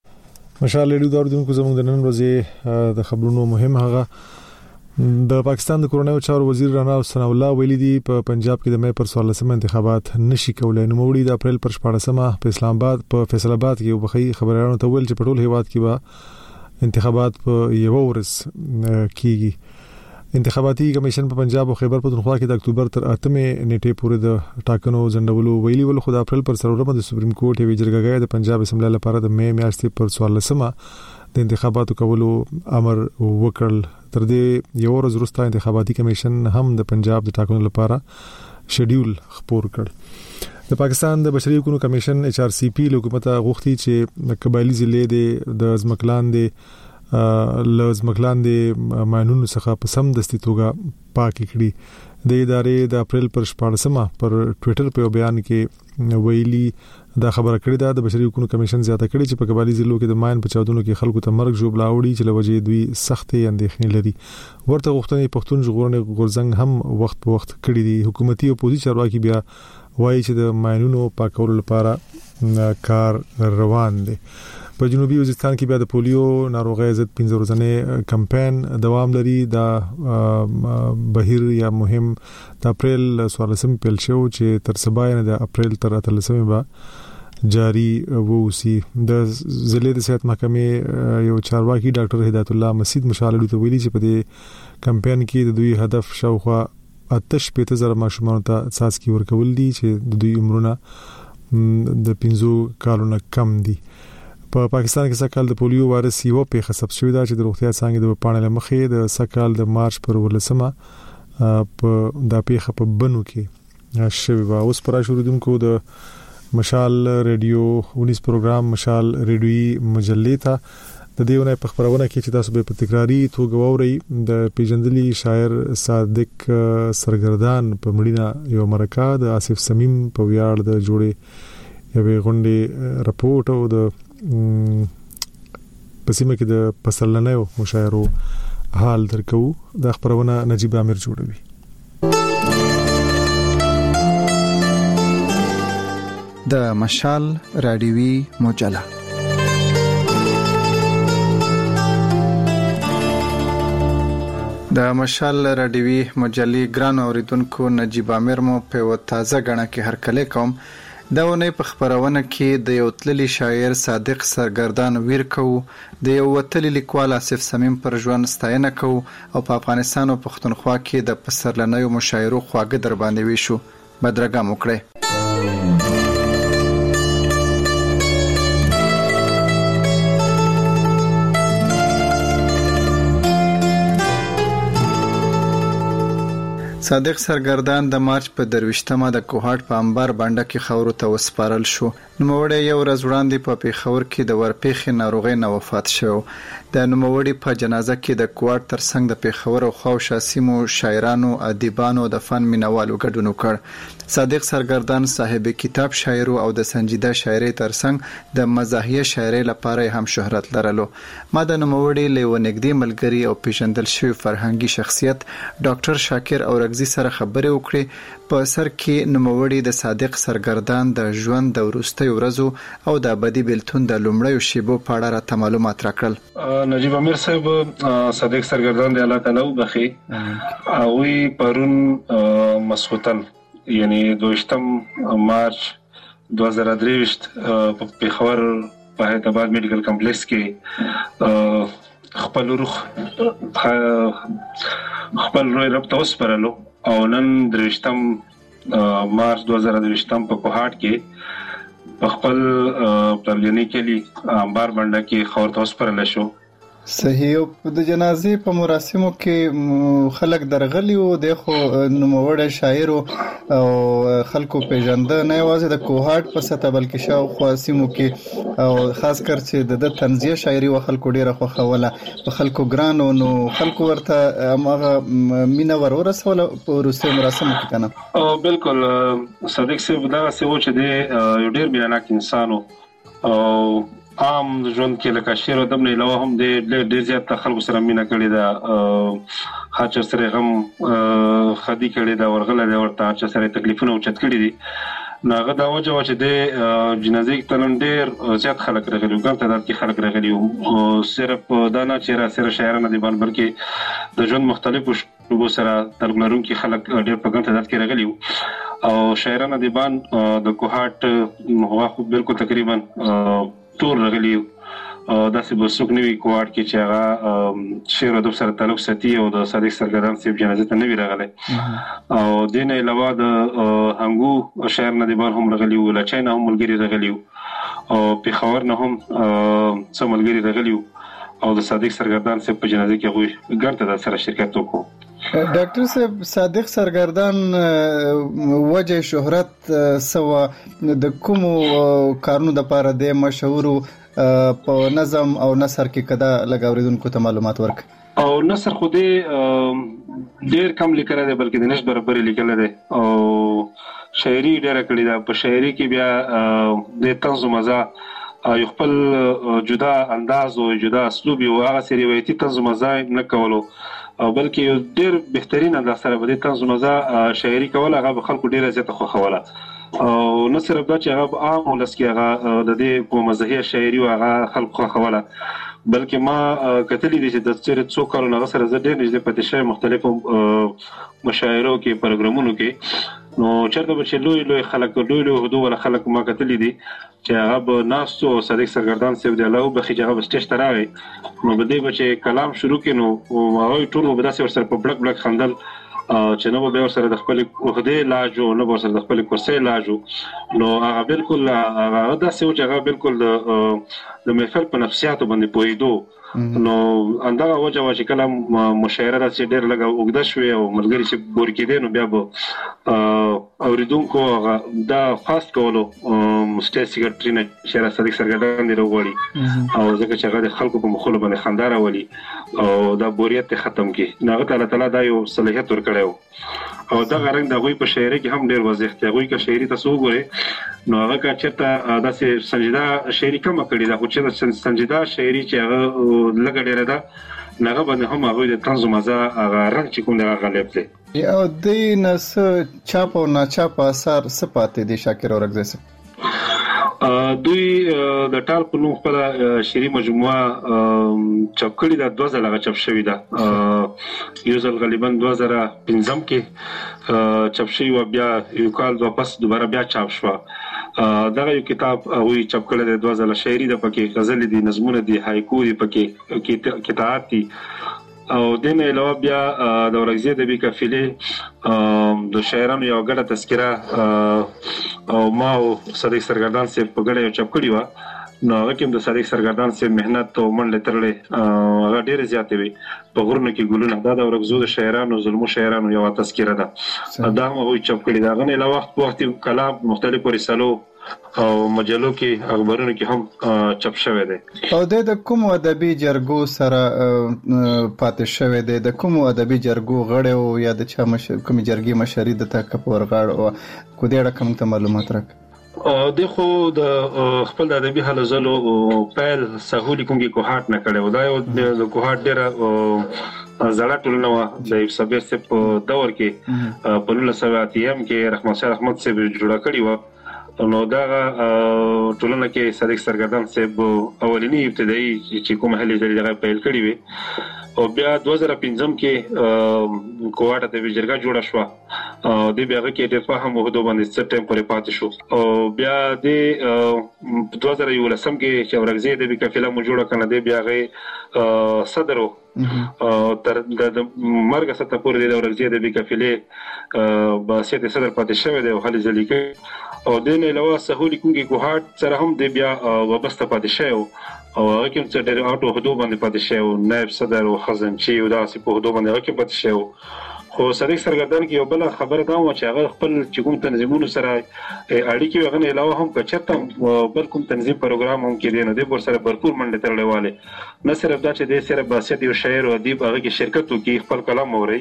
مشال ریډیو داردونکو زموږ د نن ورځې د خبرونو مهم هغه د پاکستان د کورونایي چارو وزیر رانا حسن الله ویلي دی په پنجاب کې د مې پر 14 انتخابات نشي کولای. نو موړي د اپریل پر 14 په اسلام آباد په فیصل آباد کې وبخي خبرانو ته ویل چې په ټول هیواد کې به انتخابات په یو ورځ کیږي. انتخاباتي کمیشن په پنجاب او خیبر پختونخوا کې د اکتوبر تر 8 نیټې پورې د ټاکنو ځندولو ویلي ول. خو د اپریل پر 14 د سپریم کورټ یو جرګه د پنجاب اسمبلی لپاره د مې میاشتې پر 14 د انتخاباتو کولو امر وکړل. تر دې یو ورځ وروسته انتخاباتي کمیشن هم د پنجاب د ټاکنو لپاره شیډیول خپور کړ. د پاکستان د بشري حقوقو کمیشن HRCP له حکومت غوښتي چې قبایلی ضلع د ځمکلان د مانونو څخه په سم دستي توګه پاک کړي. د ادارې د اپریل پر 14 پر ټوئیټر په بیان کې ویلي دا خبره کړې ده د بشري حقوقو کمیشن زیاته کړې چې په قبایلی ضلعو کې د ماین په چاودنو کې خلکو ته مرګ ژوبلا وړي چې لوجې دوی سختې اندېښنې لري. ورته غوښتنې پښتون ژغورنې غورځنګ هم وخت په وخت کړې دي. حکومتي او پولیسي چارواکي بیا وایي چې د ماینونو پاکولو لپاره کار روان دي. په جنوبي وزیرستان کې بیا د پولیو ناروغي ضد 15 ورځې کمپاین دوام لري. دا بهیر یا مهم د اپریل 14 پیل شو چې تر سبا نه د اپریل تر 13 به جاری ووسی. د ضلع د صحت محکمې یو چارواکي ډاکټر هدایت الله مسجد مشاللو ته ویلي چې په دې کمپاین کې د دوی هدف شاوخوا 85,000 ماشومان ته څاڅکي ورکول دي چې د دوی عمرونه د 15 کالونو کم دي. په پاکستان کې سکهال د پولیو وایرس یو پیښه ثبت شوې ده چې د روغتیا څنګه د پاڼې مخې د سکهال د مارچ پر 18 په د پیښه په بنو کې شوې و. اوس پر شروع د مشال ریډیو 19 پروګرام مشال ریډیوي مجلې ته د دیونه په خبرونه کې چې تاسو به په تکراری توګه ووري د پیژندلي شاعر صادق سرګردان په مړینه یو مرکه د آصف صمیم په ویاړ د جوړې یوې غونډې راپورټ او د پسیمه کې د پسرلنیو مشاعرو حال درکو. د خبرونه نجیب عامر جوړوي. د مشال رادیوي مجله د مشال رادیوي مجلې ګران اوریدونکو نجیب عامر مو په تازه غړنه کې هرکله کوم. دا ونه په خبرونه کې د یو تللی شاعر صادق سرګردان ویر کو د یو وتلی لیکوال آصف صمیم پر ژوند ستاینه کو او په افغانستان او پښتونخوا کې د پسرلنیو مشاعرو خواږه در باندې ویشو. بدرګه وکړي. صادق سرګردان د مارچ په 23مه د کوهاټ په انبار بانډه کې خاورو ته وسپارل شو. نوموړی یو ورځ وړاندې په پیښور کې د ورپېښې ناروغۍ نه وفات شو. د نوموړي په جنازه کې د کوهاټ ترڅنګ د پیښور او خاوشا سیمو شاعرانو، ادیبانو او د فن مینوالو ګډون وکړ. صادق سرګردان صاحب کتاب شاعر او د سنجیده شاعرۍ ترڅنګ د مزاحیه شاعرۍ لپاره هم شهرت لرلو. ما د نوموړي له ونګدي ملګری او پیژندل شوی فرهنګي شخصیت ډاکټر شاکر اورغزي سره خبرې وکړې. په سر کې نوموړي د صادق سرګردان د ژوند د وروستي ورځو او د ابدي بیلتون د لومړیو شیبو په اړه راته معلومات راکړل. نجیب امیر صاحب صادق سرګردان د الله تعالی وبخي او پرون مسخوتن یعنی 22 مارچ 2023 په پیښور په حیدرآباد میډیکل کمپلیکس کې خپل روح رب توس پرلو او نن 23 مارچ 2023 په کوهاټ کې په خپل پلانې کې انبار بانډه کې خور توس پرل شو. صحیح. د جنازې په مراسمو کې خلک درغلي او د خو نوموړی شاعر او خلکو پیژنده نه یوازې د کوهاټ په سطح بلکې شاوخوا سیمو کې او خاص کر چې د تنزیه شاعري او خلکو ډیره خوښوله په خلکو ګرانو نو خلکو ورته هغه مینا ورسوله په وروستي مراسمو کې کنه. بالکل صادق صاحب دا څه و چې د یو ډیر میاناک انسانو او عام ژوند کې لکه شعر او دمن علاوه هم د ډېر زیات خلکو سره مینا کړی دا خاطر سره هم خدي کړی دا ورغله دا ورته چې سره تکلیفونه اوچت کړی دي. ناغه دا وجه چې د جنازې کې تنن ډېر زیات خلک راغلي ګڼ تعداد کې خلک راغلي او صرف دا نه چې را سره شاعرانه دي بلکې د ژوند مختلفو شعبو سره تعلق لرونکي خلک ډېر په ګڼ تعداد کې راغلي او شاعرانه دي د کوهاټ هوا خو بالکل تقریبا ټول راغلي دا څه بسوک نوی کوهاټ کې چې هغه شعر او د سره تعلق ساتي او د صادق سرګردان صاحب جنازه ته نه وی راغلی او دین علاوه د هنګو شاعر نه دی هم راغلی او لچای نه هم ملګری راغلی او پیښور نه هم څو ملګری راغلی او د صادق سرګردان صاحب په جنازه کې غوښ ګرته د سره شرکت وکړو. ډاکټر صاحب صادق سرګردان وجه شهرت سوا د کوم کارونو د لپاره د مشهور په نظم او نثر کې کدا لګاوریدونکو ته معلومات ورک او نثر خو دې ډیر کم لیکل دی بلکې د نش برابر لیکل دی او شاعري ډیره کړې ده په شاعري کې بیا د طنز مزه یو خپل جدا انداز او جدا اسلوب او هغه سری روایتي طنز مزه نه کولو او بلکې یو ډیر بهترین انداز سره به د طنز مزه شاعري کول هغه خلکو ډیره زیاته خوښوله او نه صرف دا چې هغه عام ولس کې هغه د دې په مزهیه شاعري او هغه خلکو خوښوله بلکې ما کتلې دي چې د څېړ څو کارونه هغه سره زه ډېر نږدې پاتې شوی مختلفو مشاعرو کې پروګرامونو کې نو چېرته به چې لوی خلک لوی هدو ولا خلک ما کتلې دي چې هغه به ناستو صدیق سرګردان صاحب دی الله بخي چې هغه سټیج ته راغی نو به دې به چې کلام شروع کړي نو هغه ټول به داسې ورسره په بلک خندل چې نو به ورسره د خپل وحده لاجو نو ورسره د خپل کرسي لاجو نو هغه بالکل هغه داسې و چې هغه بالکل د محفل په نفسیاتو باندې پوهیدو نو اندغه وجه وا چې کلام مشاعره داسې ډېر لګا وګدا شوی او ملګری چې بور کې دي نو بیا به اوریدونکو دا فاست کولو سټیج سیکریټری نه شهر صدیق سرګردان دی وروړي او ځکه چې هغه د خلکو په مخولو باندې خنداره ولي او دا بوریت ختم کی نو الله تعالی دا یو صلاحیت ورکړیو او دا غرنګ د غوي په شاعري کې هم ډېر واضح دی غوي کې شاعري تاسو وګورئ نو هغه چې داسې سنجیده شاعري کوم کړی دا خو چې سنجیده شاعري چې هغه لګ ډېر ده نغه باندې هم هغه د طنز مزه هغه رنګ چې کوم دا غالب دی او د نس چاپ او ناچاپ اثر سپاتې دي شاکر اورګزه دوی د ټال په نوم خپل شعري مجموعه چاپ کړې ده 2000 هغه چاپ شوې ده یو ځل غالبا 2015 کې چاپ شوی و بیا یو کال واپس دوباره بیا چاپ شو دا یو کتاب وی چاپ کړل د 2000 شاعري د پکې غزل دي نظمونه دي هایکو دي پکې کتاب دي او دین علاوه بیا د ورغزیه د بي کفیله د شاعرانو یو غړه تذکره او ما صدیق سرګردان سے په غړه یو چاپ کړی و نو هغه کوم د صدیق سرګردان سے مهنت او منډه ترلې هغه ډېر زیاتې وي په غرونو کې ګلونه دا د ورغزو د شاعرانو ظلمو شاعرانو یو تذکره ده دا هم وی چاپ کړی دا غنه علاوه وخت کلام مختلفو رسالو او مجلو کې اخبارونو کې هم چاپ شوی دی او د کوم ادبي جرګو سره پاتې شوی دی د کوم ادبي جرګو غړي او یا د چا کوم جرګي مشري د تکپ ورغړ او کو دې رقم ته معلومات راک د خو د خپل د ادبي حلزلو پیل سهولي کوم کې کوهات نه کړو دا یو د کوهات ډېر زړه ټولنه و د صبر سپ دور کې په 1980 کې رحمت شاه رحمت سے جوړه کړی و نو دا ټولنه کې صدیق سرګردان صاحب اولینی ابتدایي چې کومه هلي ځلې دغه پیل کړی وي او بیا 2015 کې کوټه د ویجرګه جوړه شو د بیا کې د فهم او د باندې سټیم پرې پاتې شو او بیا د 2011 کې چې ورغزي د کفیله مو جوړه کنه د بیا غي صدرو تر د مرګ سره پورې د ورغزي د کفیله باسیت صدر پاتې شوی دی او هلي ځلې کې او دین علاوه سهولي کومګي کوهات سره هم د بیا وابسته پاتې شو او هغه کوم چې د اټو حدود باندې پاتې شو نائب صدر او خزانچی او داسې په حدود باندې هغه پاتې شو خو صدیق سرګردان کې یو بل خبره دا و چې هغه خپل چې کوم تنظیمونو سره اړیکې وغنه علاوه هم کچته بل کوم تنظیم پروګرام هم کې دی نو د ور سره भरपूर منډه ترلېواله نه صرف دا چې د سره باسیت یو شاعر او ادیب هغه کې شرکت وکړي خپل کلام اوري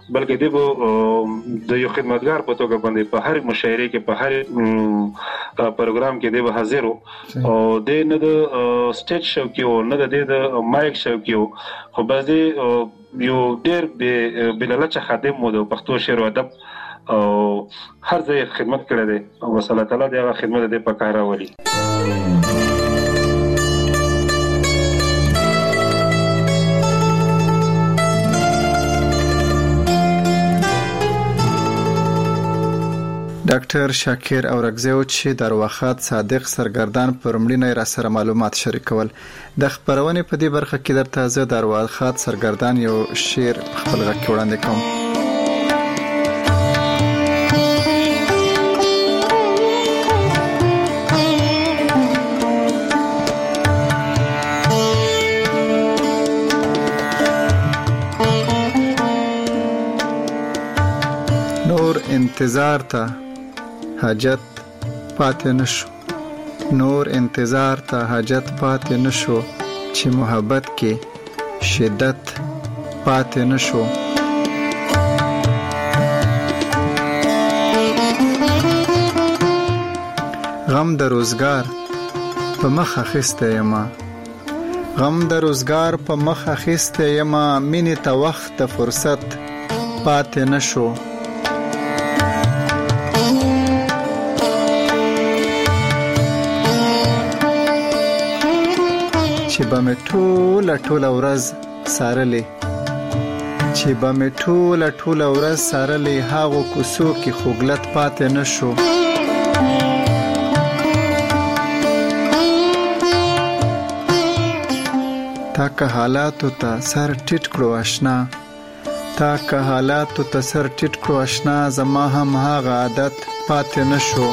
بلکې د یو خدمتګار په توګه باندې په هر مشاعره کې په هر پروګرام کې دی حاضر او د نه د سټیج شو کې نه د مایک شو کې خو بعضي یو ډېر بلالچ خادم مو د پښتو شعر او ادب او هر ځای خدمت کړی دی او الله تعالی دې هغه خدمت دې په کار راولي ډاکټر شاکر اورګزیو چې د ارواخات صادق سرګردان پر مړینه را سره معلومات شریکول د خبرونه په دې برخه کې درته زه د ارواخات سرګردان یو شعر خپل غږ کې وړاندې کوم نور انتظار ته حاجت پاتې نشو نور انتظار ته حاجت پاتې نشو چې محبت کې شدت پاتې نشو. غم د روزګار په مخ اخیسته یما، غم د روزګار په مخ اخیسته یما، مینې ته وخت د فرصت پاتې نشو. چې به مې ټوله ورځ سارلې، چې به مې ټوله ورځ سارلې، هغو کوڅو کې خوږلت پاتې نشو. تا که حالاتو ته سر ټیټ کړو آشنا، تا که حالاتو ته سر ټیټ کړو آشنا، زما هم هغه عادت پاتې نشو.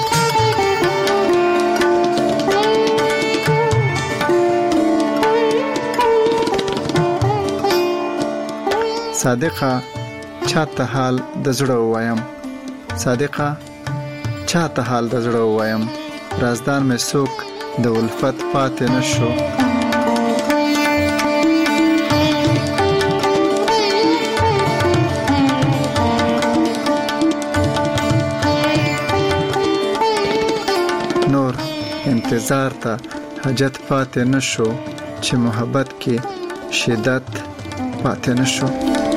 صادقه چاته حال د زړه وایم، صادقه چاته حال د زړه وایم، رازدار مې څوک د الفت پاتې نشو. نور انتظار ته حاجت پاتې نشو چې محبت کې شدت پاتې نشو.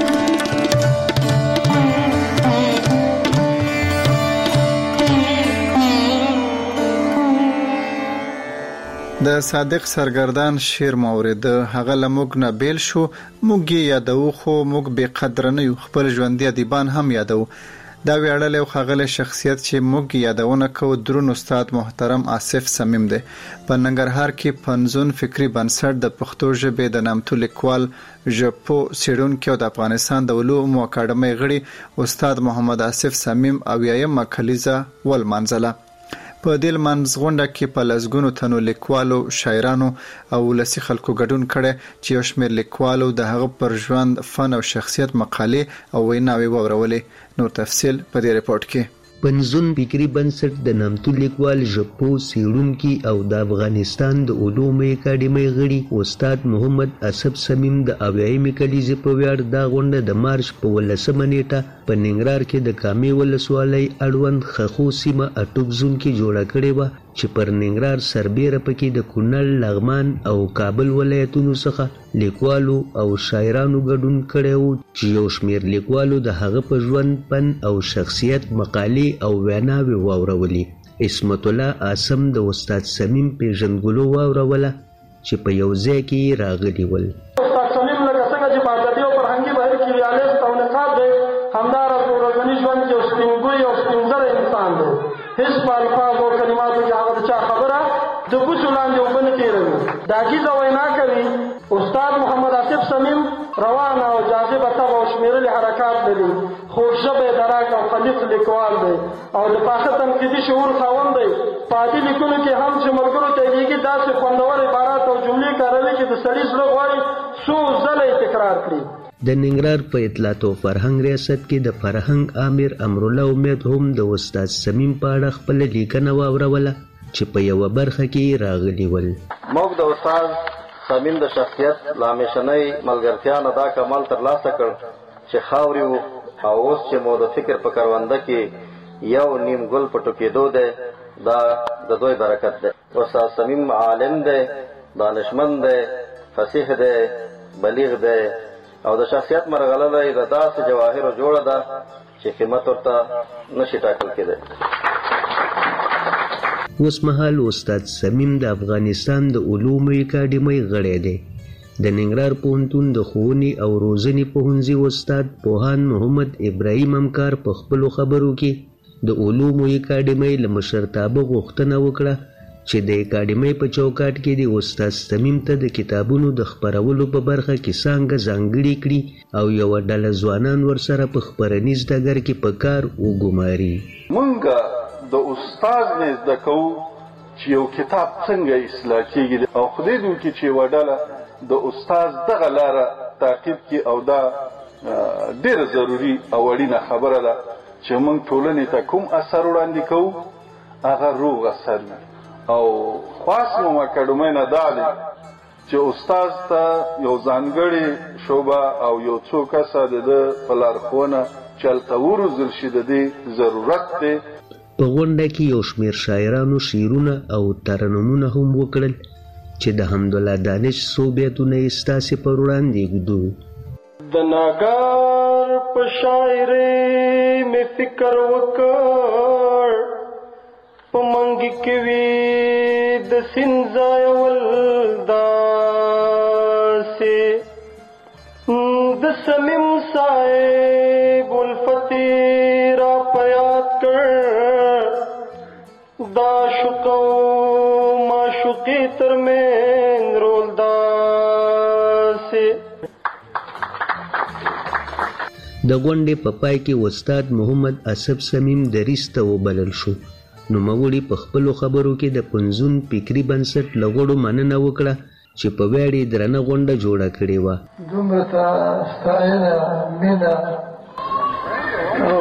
د صادق سرګردان شعر مورید هغه لموږ نه بیل شو، موږ یې یادو خو موږ بې قدر نه یو، خپل ژوندي ادیبان هم یادو. دا ویاړلی او ښاغلی شخصیت چې موږ یادونه کوو درون استاد محترم آصف صمیم دی. په ننګرهار کې پنځون فکري بنسټ د پښتو ژبې د نامتو لیکوال، ژبپوه، څېړونکي او د افغانستان د علومو اکاډمۍ غړي استاد محمد آصف صمیم 80مه کلیزه ولمانځله. په دې لمانځغونډه کې په لسګونو تنو لیکوالو، شاعرانو او ولسي خلکو ګډون کړی چې یو شمېر لیکوالو د هغه پر ژوند، فن او شخصیت مقالې او ویناوې واورولې. نور تفصیل په دې رپورټ کې. پنځون فکري بنسټ د نامتو لیکوال، ژبپوه، څېړونکي او د افغانستان د علومو اکاډمۍ غړي استاد محمد آصف صمیم د 80مې کلیزې په ویاړ دا غونډه د مارچ په 18مه نیټه په ننګرهار کې د کامې ولسوالۍ اړوند خخو سیمه اټوب زون کې جوړه کړې وه، چې پر ننګرهار سربیره پکې د کونړ، لغمان او کابل ولایتونو څخه لیکوالو او شاعرانو ګډون کړی و، چې یو شمېر لیکوالو د هغه په ژوند، فن او شخصیت مقالې او ویناوې واورولې. عصمت الله اعظم د استاد صمیم پیژندګلو واوروله چې په یو ځای کې یې راغلي ول. استاد صمیم لکه څنګه چې په ادبي او فرهنګي بهیر کې ریالیست او نصاب دی، همداراز په ورځني ژوند کې یو سپینګوی او سپینزره انسان دی. هیڅ په الفاظو او کلماتو کې هغه د چا خبره د بوسو لاندې اوبه نه تېروي، داګیزه وینا کوي. استاد محمد آصف صمیم روانه او جاذبه طبع او شمېرلي حرکات لري، خوږژبی دراک او خلیص لیکوال دی او د پاخه تنقیدي شعور خاوند دی. په عادي لیکنو کې هم چې ملګرو ته یې لیږي داسې خوندور عبارات او جملې کاروي چې د سړي زړه غواړي څو ځله یې تکرار کړي. د ننګرهار په اطلاعات او فرهنګ ریاست کې د فرهنګ امیر امرالله امید هم د استاد صمیم په اړه خپله لیکنه واوروله چې په یوه برخه کې راغلي ول. موږ د استاد صمیم د شخصیت له همیشنۍ ملګرتیا نه دا کمال ترلاسه کړ چې خاورې وو، او اوس چې مو د فکر په کرونده کې یو نیم ګل په ټوکېدو دی، دا د دوی برکت دی. استاد صمیم عالم دی، دانشمند دی، فصیح دی، بلیغ دی او د شخصیت مرغلره یې د داسې جواهرو جوړه ده چې قیمت ورته نشي ټاکل کېدی. اوس مهال استاد صمیم د افغانستان د علومو اکاډمۍ غړی دی. د ننګرهار پوهنتون د ښوونې او روزنې پوهنځي استاد پوهاند محمد ابراهیم همکار په خپلو خبرو کې د علومو اکاډمۍ له مشرتابه غوښتنه وکړه چې د اکاډمۍ په چوکاټ کې د استاد صمیم ته د کتابونو د خپرولو په برخه کې څانګه ځانګړې کړي او یوه ډله ځوانان ورسره په خپرنیز ډګر کې په کار وګماري. مونږ د استاد نه زده کوو چې یو کتاب څنګه اصلاح کېږي او خدای دې وکړي چې یوه ډله د استاد دغه لاره تعقیب کړي او دا ډېره ضروري او اړینه خبره ده چې موږ ټولنې ته کوم اثر وړاندې کوو هغه روغ اثر وي او خاص مو اکاډمۍ نه دا دی چې استاد ته یو ځانګړی شوبه او یو څو کسه د په لارښوونه چلته وروزل شي د دې ضرورت دی. په غونډه کې یو شمېر شاعرانو شعرونه او ترنمونه هم وکړل چې د حمدالله دانش څو بیتونه یې ستاسې پر وړاندې ږدو. د ناګار په شاعرۍ مې فکر وکړ په منګي کې وي د سیند ځایول داسې د صمیم صاحب الفتح را په یاد کړ دا عاشق او معشوقي ترمنځ رول داسې. د غونډې په پای کې استاد محمد اسب صمیم دریځ ته وبلل شو. نوموړي په خپلو خبرو کې د پنځون فکري بنسټ له غړو مننه وکړه چې په ویاړ یې درنه غونډه جوړه کړې وه. دومره ستاینه مینه او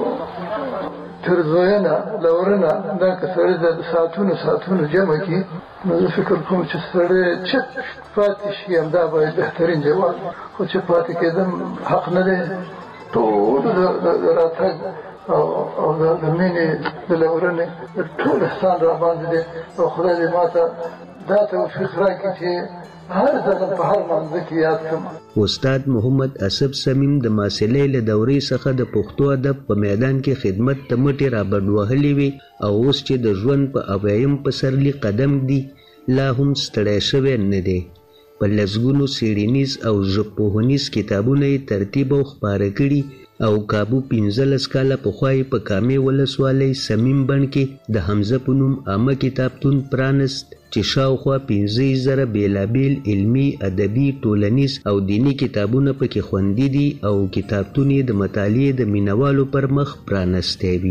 ترزوینه لورنه دا که سړی د ساعتونو جمع کړي نو زه فکر کوم چې سړی چت پاتې شي همدا باید بهترین جواب. خو چې پاتې کېدم حق نه دی. ټول د راتګ او د مینې د لورنې ټول احسان را باندې دی او خدای دې ماته دا توفیق راکړي چې هر ځل په هر منځ کې یاد کړم. استاد محمد اسب صمیم د ماسلې له دورې څخه د پښتو ادب په میدان کې خدمت ته مټې رابډ وهلې وي او اوس چې د ژوند په اویایم پسرلي قدم دی لا هم ستړی شوی نه دی. په لسګونو څېړنیز او ژبپوهنیز کتابونه یې ترتیب او خپاره کړي او کابو 15 کاله پخوا یې په کامې ولسوالۍ صمیم بڼ کې د حمزه په نوم عامه کتابتون پرانست چې شاوخوا 15,000 بېلابېل علمي، ادبي، ټولنیز او دیني کتابونه پکې خوندي دي او کتابتون یې د مطالعې د مینوالو پر مخ پرانستی وي.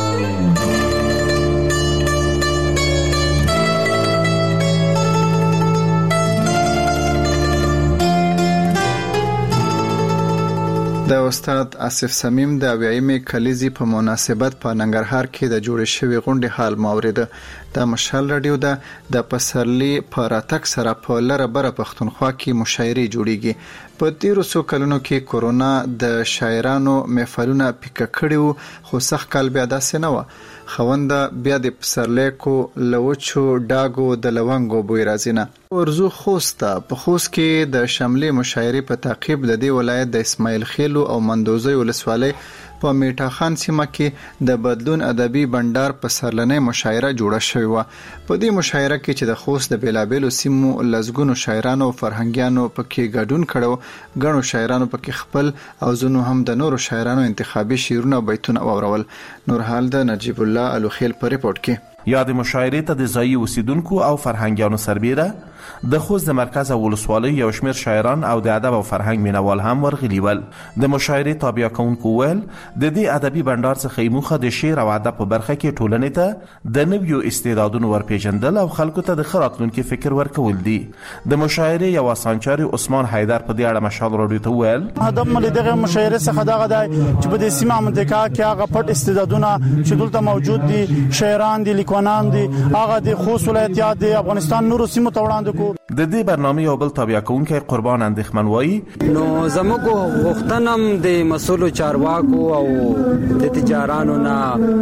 د استاد اسف صمیم د اویایمې کلیزې په مناسبت په ننګرهار کې د جوړې شوې غونډې حال ماورده. د مشال رادیو د پسرلي په راتګ سره په لره بره پښتونخوا کې مشاعرې جوړیږي. په تیرو څو کلونو کې کورونا د شاعرانو محفلونه پیکه کړي وو خو سخت کال بیا داسې نه وه. خونده بیا د پسرلی کو لوچو ډاګو د لونګو بوی راځي نه. ورزو خوست په خوست کې د شملې مشاعرې په تعقیب د دې ولایت د اسماعیل خیلو او مندوزی ولسوالۍ په میټا خان سیمه کې د بدلون ادبي بندر په سرلنې مشاعره جوړه شوې وه. په دې مشاعره کې چې د خوست د بیلابېلو سیمو لسګونو شاعرانو او فرهنګیانو پکې ګډون کړو، ګڼو شاعرانو پکې خپل او ځینو هم د نورو شاعرانو انتخابي شعرونه او بیتونه واورول. نورحال د نجیب الله الوخیل په ریپورت کې. یا د مشاعرې ته د ځایي اوسیدونکو او فرهنګیانو سربیره د خوست د مرکز او ولسوالۍ یو شمېر شاعران او د ادب او فرهنګ مینوال هم ورغلي ول. د مشاعرې تابع کوونکو ویل د دې ادبي بندر څخه یې موخه د شعر او ادب په برخه کې ټولنې ته د نویو استعدادونو ورپېژندل او خلکو ته د ښه راتلونکي فکر ورکول دي. د مشاعرې یو اسانچاري عثمان حیدر په دې اړه مشال راډیو ته ویل هدف مې دغه مشاعرې څخه دغه دی چې په دې سیمه منطقه کې هغه پټ استعدادونه چې دلته موجود دي، شاعران دي، لیکوالان دي، هغه د خوست ولایت یا د افغانستان نورو سیمو ته وړاندې کو. د دې برنامه یو بل تابع کوونکی قربان اندېښمن وایي نو زموږ غوښتنه د مسؤلو چارواکو او د تجارانو نه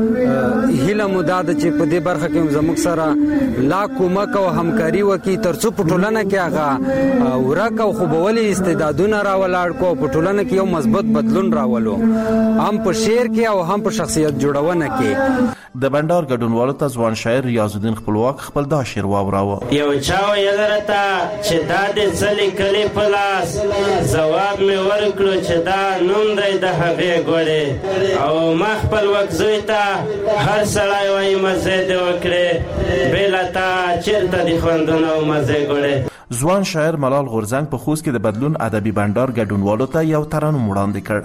هیله مو دا ده چې په دې برخه کې زموږ سره لا کومک او همکاري وکړي ترڅو په ټولنه کې هغه ورک او خوبولي استعدادونه راولاړ کو، په ټولنه کې یو مثبت بدلون راولو، هم په شعر کې او هم په شخصیت جوړونه کې. د بندر ګډونوالو ته ځوان شاعر ریاض الدین خپلواک خپل دا شعر واوراوه. یو چا ویل راته چې دا د څه لیکلي په لاس، ځواب مې ورکړو چې دا نوم دی د هغې ګوړې، او ما خپل وکزوی ته هر سړی وایي مزې دې وکړې، بې له تا چېرته دي خوندونه او مزې ګوړې. ځوان شاعر ملال غورزنګ په خوست کې د بدلون ادبي بندر ګډونوالو ته یو ترنم وړاندې کړ.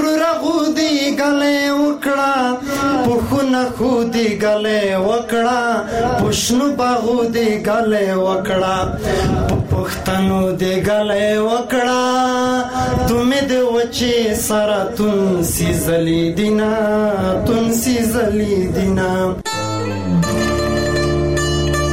خودی گلے وکړه پخونه خودی گلے وکړه پښنو باغودی گلے وکړه پښتنو دی گلے وکړه تمه د وچی سره تون سی زلی دینا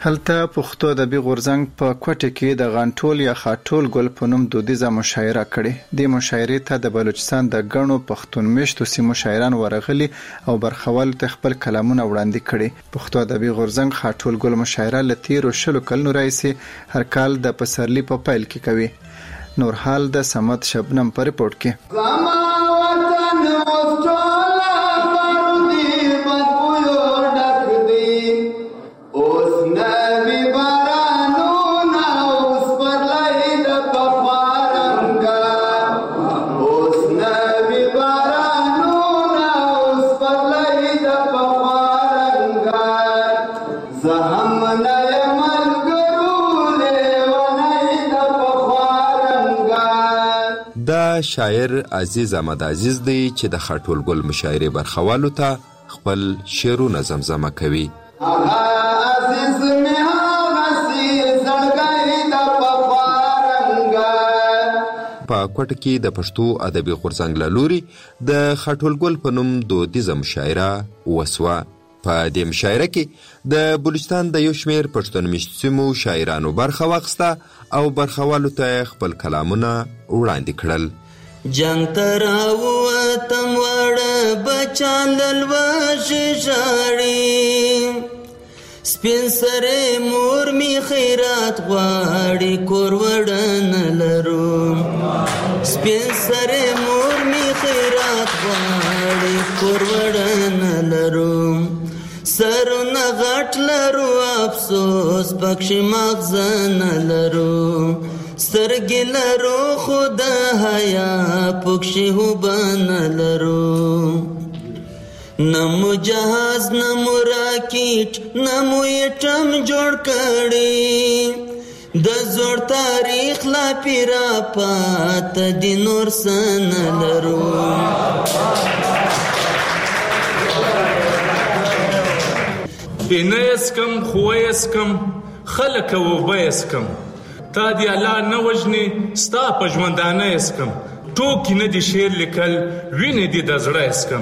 هلته پښتو ادبي غورځنګ په کوټه کې د غانټول یا خاټول ګل په نوم دودیزه مشاعره کړې. د مشاعرې ته د بلوچستان د غنو پښتون میشتو سیمو شاعران ورغلي او برخوال ته خپل کلامونه وړاندې کړي. پښتو ادبي غورځنګ خاټول ګل مشاعره لتیر او شلو کلونو راځي هر کال د پسرلی په پیل کې کوي. نور حال د سمت شبنم پر رپورت کې. شاعر عزیز احمد عزیز دی چې د خاټول ګل مشاعرې برخوالو ته خپل شعرونه زمزمه کوي. په کوټه کې د پښتو ادبي غورځنګ له لوري د خاټول ګل په نوم دودیزه مشاعره وسوه. په دې مشاعره کې د بلوچستان د یو شمېر پښتون میشتو سیمو شاعرانو برخه واخیسته او برخوالو ته خپل کلامونه وړاندې کړل. جنگ تراوتم وړه بچان للوشي شاړي سپین سره مور می خیرات غواړي کور وړن لرو سپین سره مور می خیرات غواړي کور وړن لرو سرونه غټ لرو افسوس پکښې مغزه نه لرو سترګې لرو خو د حیا پکښې هوبه نه لرو نه مو جهاز نه مو راکټ نه مو ایټم جوړ کړي د زوړ تاریخ لا پیرا پاته دي نور څه نه لرو اینه اسکم خوه اسکم خلک اوبه اسکم تا دی الله نه وژني ستا په ژوندانه اسکم ټوکې نه دي شعر لیکل وینې دي د زړه اسکم.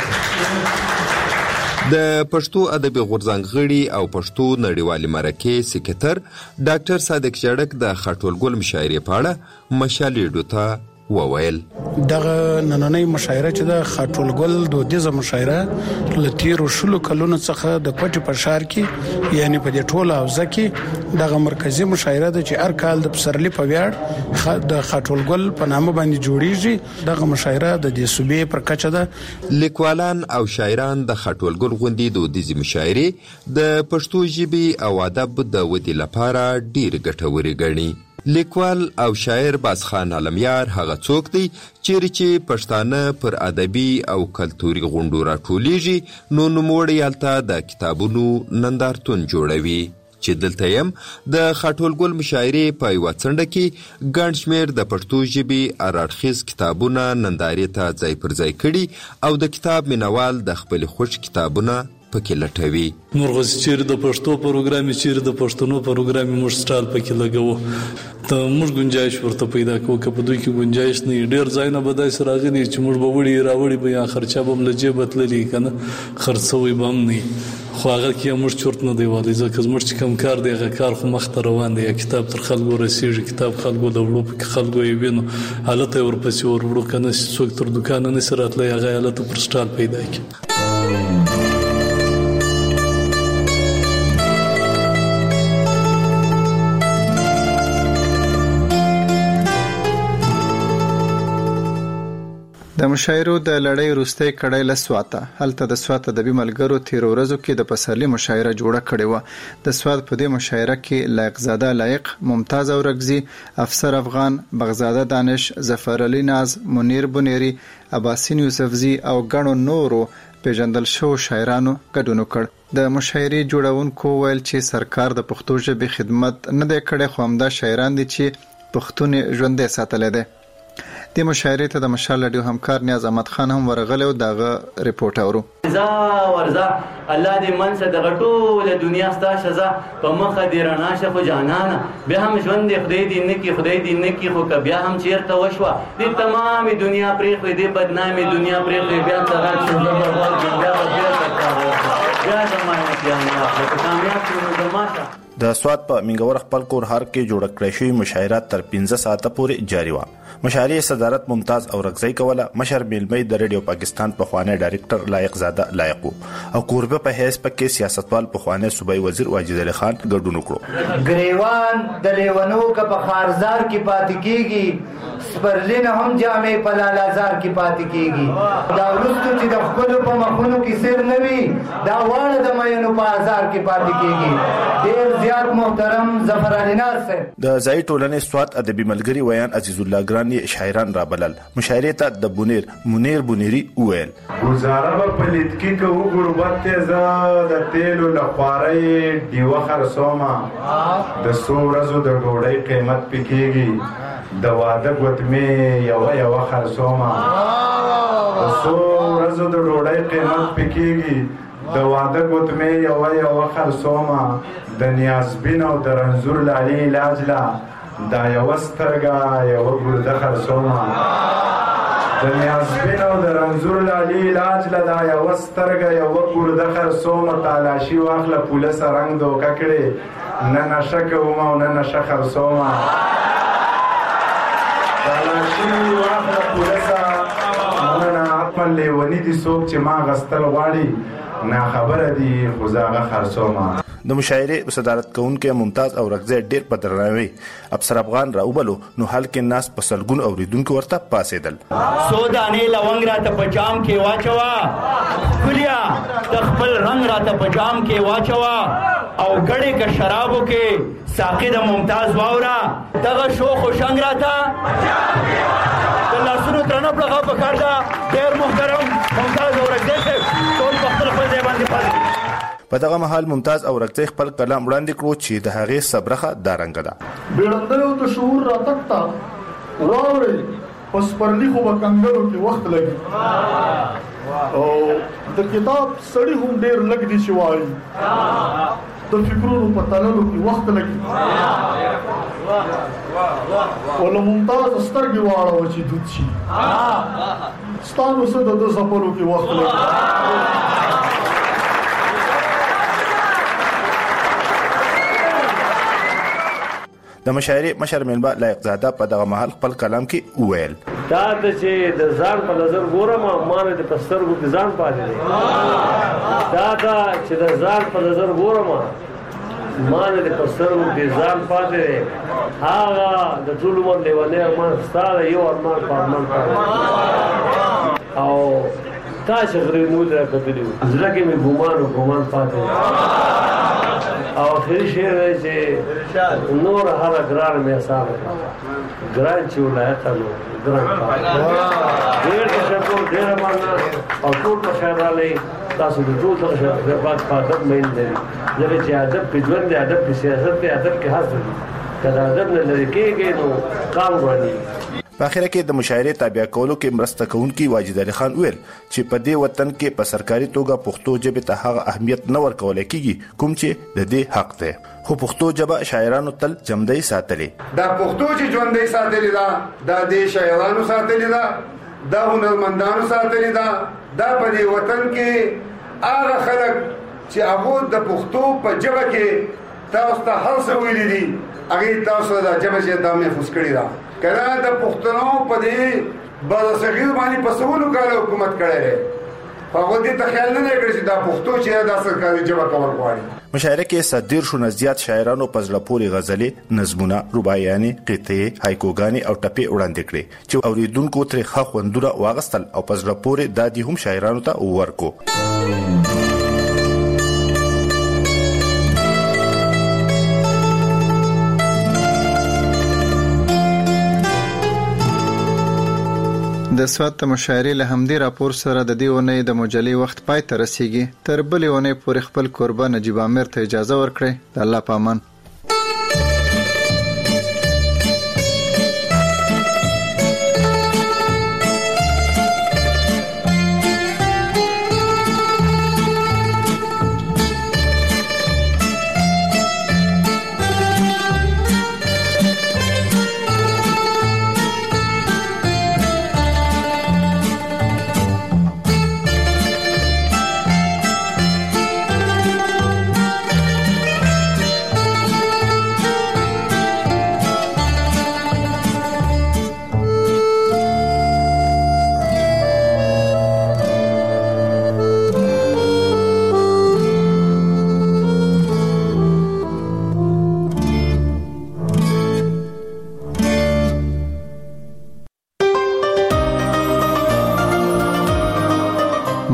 د پښتو ادبي غورځنګ غړي او پښتو نړیوالې مرکې سکرټر ډاکټر صادق جړک د خاټول ګل مشاعرې په اړه مشالېډو ته وویل. دغه نننۍ مشاعره چې د خاټول ګل دودیزه مشاعره لتیر شلو کلونو څخه د کوټې په شهر کې یعنی په دې ټوله حوزه کې دغه مرکزی مشاعره د چې هر کال د پسرلی په ویاړ د خاټول ګل په نامه باندې جوړیږي. دغه مشاعره د دې صوبې پر کچه ده. لیکوالان او شاعران د خاټول ګل غونډې دودیزي مشاعرې د پښتو ژبې او ادب د ودې لپاره ډیر ګټورې ګڼي. لیکوال او شاعر باسخان عالمیار هغه څوک دی چې پښتانه پر ادبي او کلتوري غونډو راټولیږي نو نوموړی هلته د کتابونو نندارتون جوړوي چې دلته یم د خاټول ګل مشاعرې په یوه څنډه کې ګڼ شمېر د پښتو ژبې هراړخیز کتابونه نندارې ته ځای پر ځای کړي او د کتاب مینوال د خپلې خوښ کتابونه پکې لټوي. مرغز چیرې د پښتو پروګرام چیرې د پښتنو پروګرام موږ سټال پکې لګوو ته موږ گنجائش ورته پیدا کوو که په دوی کې گنجائش نه ډېر ځایونه به داسې راغلي چې موږ به وړي راوړي به یا خرچه به هم له جیبه تللي که نه خرڅوی به هم نه خو هغه کې موږ چورت نه دی والی ځکه زموږ چې کوم کار دی هغه کار خو مخته روان دی یا کتاب تر خلکو رسېږي کتاب خلکو د وړو پکې خلکو یې وینو هلته یې ورپسې وروړو که نه څوک تر دوکانه نسي راتلی هغه یې هلته پر سټال پیدا کړي. د مشاعرو د لړۍ وروستۍ کړۍ له سواته هلته د سوات ادبي ملګرو تیر ورځو کې د پسرلي مشاعره جوړه کړې وه. د سوات په دې مشاعره کې لایق زاده لایق، ممتاز اورګزي، افسر افغان، بغزاده دانش، ظفر علي ناز، منیر بنيري، عباسین یوسفزي او ګڼو نورو پیژندل شو شاعرانو ګډون وکړ. د مشاعرې جوړونکو ویل چې سرکار د پښتو ژبې خدمت نه دی کړی خو همدا شاعران دي چې پښتون ژوندی ساتلی دی. د مشاعرې ته د مشال رادیو همکار نیاز احمد خان هم ورغلی او دغه ریپورت اورو. ورځه الله دې منځ د ټوله دنیا ستا شزا په مخه دې رڼا شه خو جانانه بیا هم ژوند دې خدای دې نه کړي خدای دې نه کړي خو که بیا هم چېرته وشوه دې تمامې دنیا پرېښوي دې بدنامې دنیا پرېښوي بیا ته غږ شو زه به غوږ یم بیا به بېرته کار وکړم بیا زما امتحان واخله که کامیاب شو نو زما شه. د سواد په منګور خپل کور هر کې جوړ کړی شوی مشاعره تر 15 ساعته پورې جاری و. مشاعرې صدارت ممتاز اورغزی کوله. مشر میلمه د ریډیو پاکستان په خوانه ډایرکټر لایق زاده لایق او قربه په هیڅ پکې سیاستوال په خوانه صوبای وزیر واجد علي خان ګډون وکړو. ګریوان د لیونو ک په خارزار کې پاتې کیږي، سپرلین هم جامې په لالازار کې پاتې کیږي. دا ورستو چې د خپل په مخونو کې سر نوي، دا واړه د مینو په ازار کې پاتې کیږي. ډیر زیات محترم ظفر علي ناز صاحب د ځای ټولنې سواد ادبي ملګری ویان عزیز الله ګران شاعران را بلل. مشاعرې ته د منیر بونیری وویل گزاره به پلیت کی که او غربت تیزه د تیلو لخواری دیوه خرسومه د سو ورځو د ډوډۍ قیمت پکېږي، د واده ګوتمې یوه خرسومه د سو ورځو د ډوډۍ قیمت پکېږي، د واده ګوتمې یوه خرسومه د نیازبین او د رنځور لالي علاج لا دا یوه سترګه یوه ګرده خرسومه، د نیازبین او د رنځور لالي علاج له دا یوه سترګه یوه ګرده خرسومه. تالاشي واخله پولیسه رنګ دوکه کړې، نه نشه کومه او نه نشه خرسومه. تالاشي واخله پولیسه نه حتما لیوني دي څوک چې ما غستل غواړي، ناخبره دي خو زه هغه خرسومه. د مشاعرې صدارت کوونکې ممتاز اورغزی ډیر په درناوي افسر افغان را وبلو نو حال کې ناس په سلګون اوریدونکو ورته پاسېدل. سو دانې لونګ راته په جام کې واچوا، کلیا د خپل رنگ راته په جام کې واچوا، او ګړې که شرابو کې ساقي د ممتاز واورا، دغه شوخ و شنګ راته د لاسونو ترنه پلغه پکار ده. ډیر محترم ممتاز اورغزی صاحب ټول په خپل ځای باندې پاتې. په دغه مهال ممتاز اورغزی خپل کلام وړاندې کړو چې د هغې صبرخه دا رنګ ده. بیړندیو د شعور راتګ ته واورئ، په سپرلي خو به کنګلو کې وخت لګي، او د کتاب سړي هم ډېر لږ دي چې وایي، د فکرونو په تللو کې وخت لګي. او له ممتاز سترګې واړوه چې دود شي، ستا نو څه د ده ځپلو کې وخت لګي. د مشاعرې مشر میلمه لایق زاده په دغه محل خپل کلام کې وویل دا چې د ځان په نظر ګورم ما نه د پسترګو کې ځان پاتې دی، دا چې د ځان په نظر ګورم ما نه د پسترګو کې ځان پاتې دی، هغه د ټول عمر لیونی ارمان ستا د یو ارمان په ارمان پاتې او تا چې غرې نول راکتلي وو زړه کې مې ګمان پاتې دی. او آخري شعر دی چې نور هره ګران مې احسانه ګران چې ولایته نو ګران پاتې ډېر تشکر، ډېره مننه او ټول په خیر راغلی. تاسو د ټول دغه باید په ادب مین لري، ځکه چې ادب کې ژوند دی، ادب کې سیاست دی، ادب کې هر څه دي. که د ادب نه لرې کېږي نو کام ورانېږي. په اخره کې د مشاعرې تابع کولو کې مرسته کوونکي واجد علي خان ویل چې په دې وطن کې په سرکاري توګه پښتو ژبې ته هغه اهمیت نه ورکول کېږي کوم چې د دې حق دی، خو پښتو ژبه شاعرانو تل ژوندۍ ساتلې. دا پښتو چې ژوندۍ ساتلې ده، دا د شاعرانو ساتلې ده، دا هنرمندانو ساتلې ده. دا په دې وطن کې هغه خلک چې هغه د پښتو په ژبه کې تاسو ته هر څه ویلي دي، هغه تاسو د ژبه چې دا محفوظ کړی ده. کله د پښتنو په دې برصغیر باندې په سونو کال حکومت کړی دی، هغه دې ته خیال نه لري چې دا پښتو چې دا سرکاري ژبه کول غواړي. مشاعره کې 110 شو زیات شاعرانو په زړه پورې غزلې، نظمونه، رباعیانې، قطعې، هایکوګانې او ټپې وړاندې کړې چې اوریدونکو ترې ښه خوندونه واغستل او په زړه پورې دادی هم شاعرانو ته ورکو. د سواد د مشاعرې له همدې راپور سره د دې اونۍ د مجلې وخت پای ته رسیږي. تر بلې اونۍ پورې خپل کوربه نجیب عامر ته اجازه ورکړئ. د الله په امان.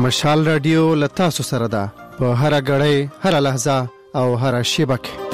مشال رادیو لتاسو سره ده په هر غړې هر لحظه او هر شیبه کې.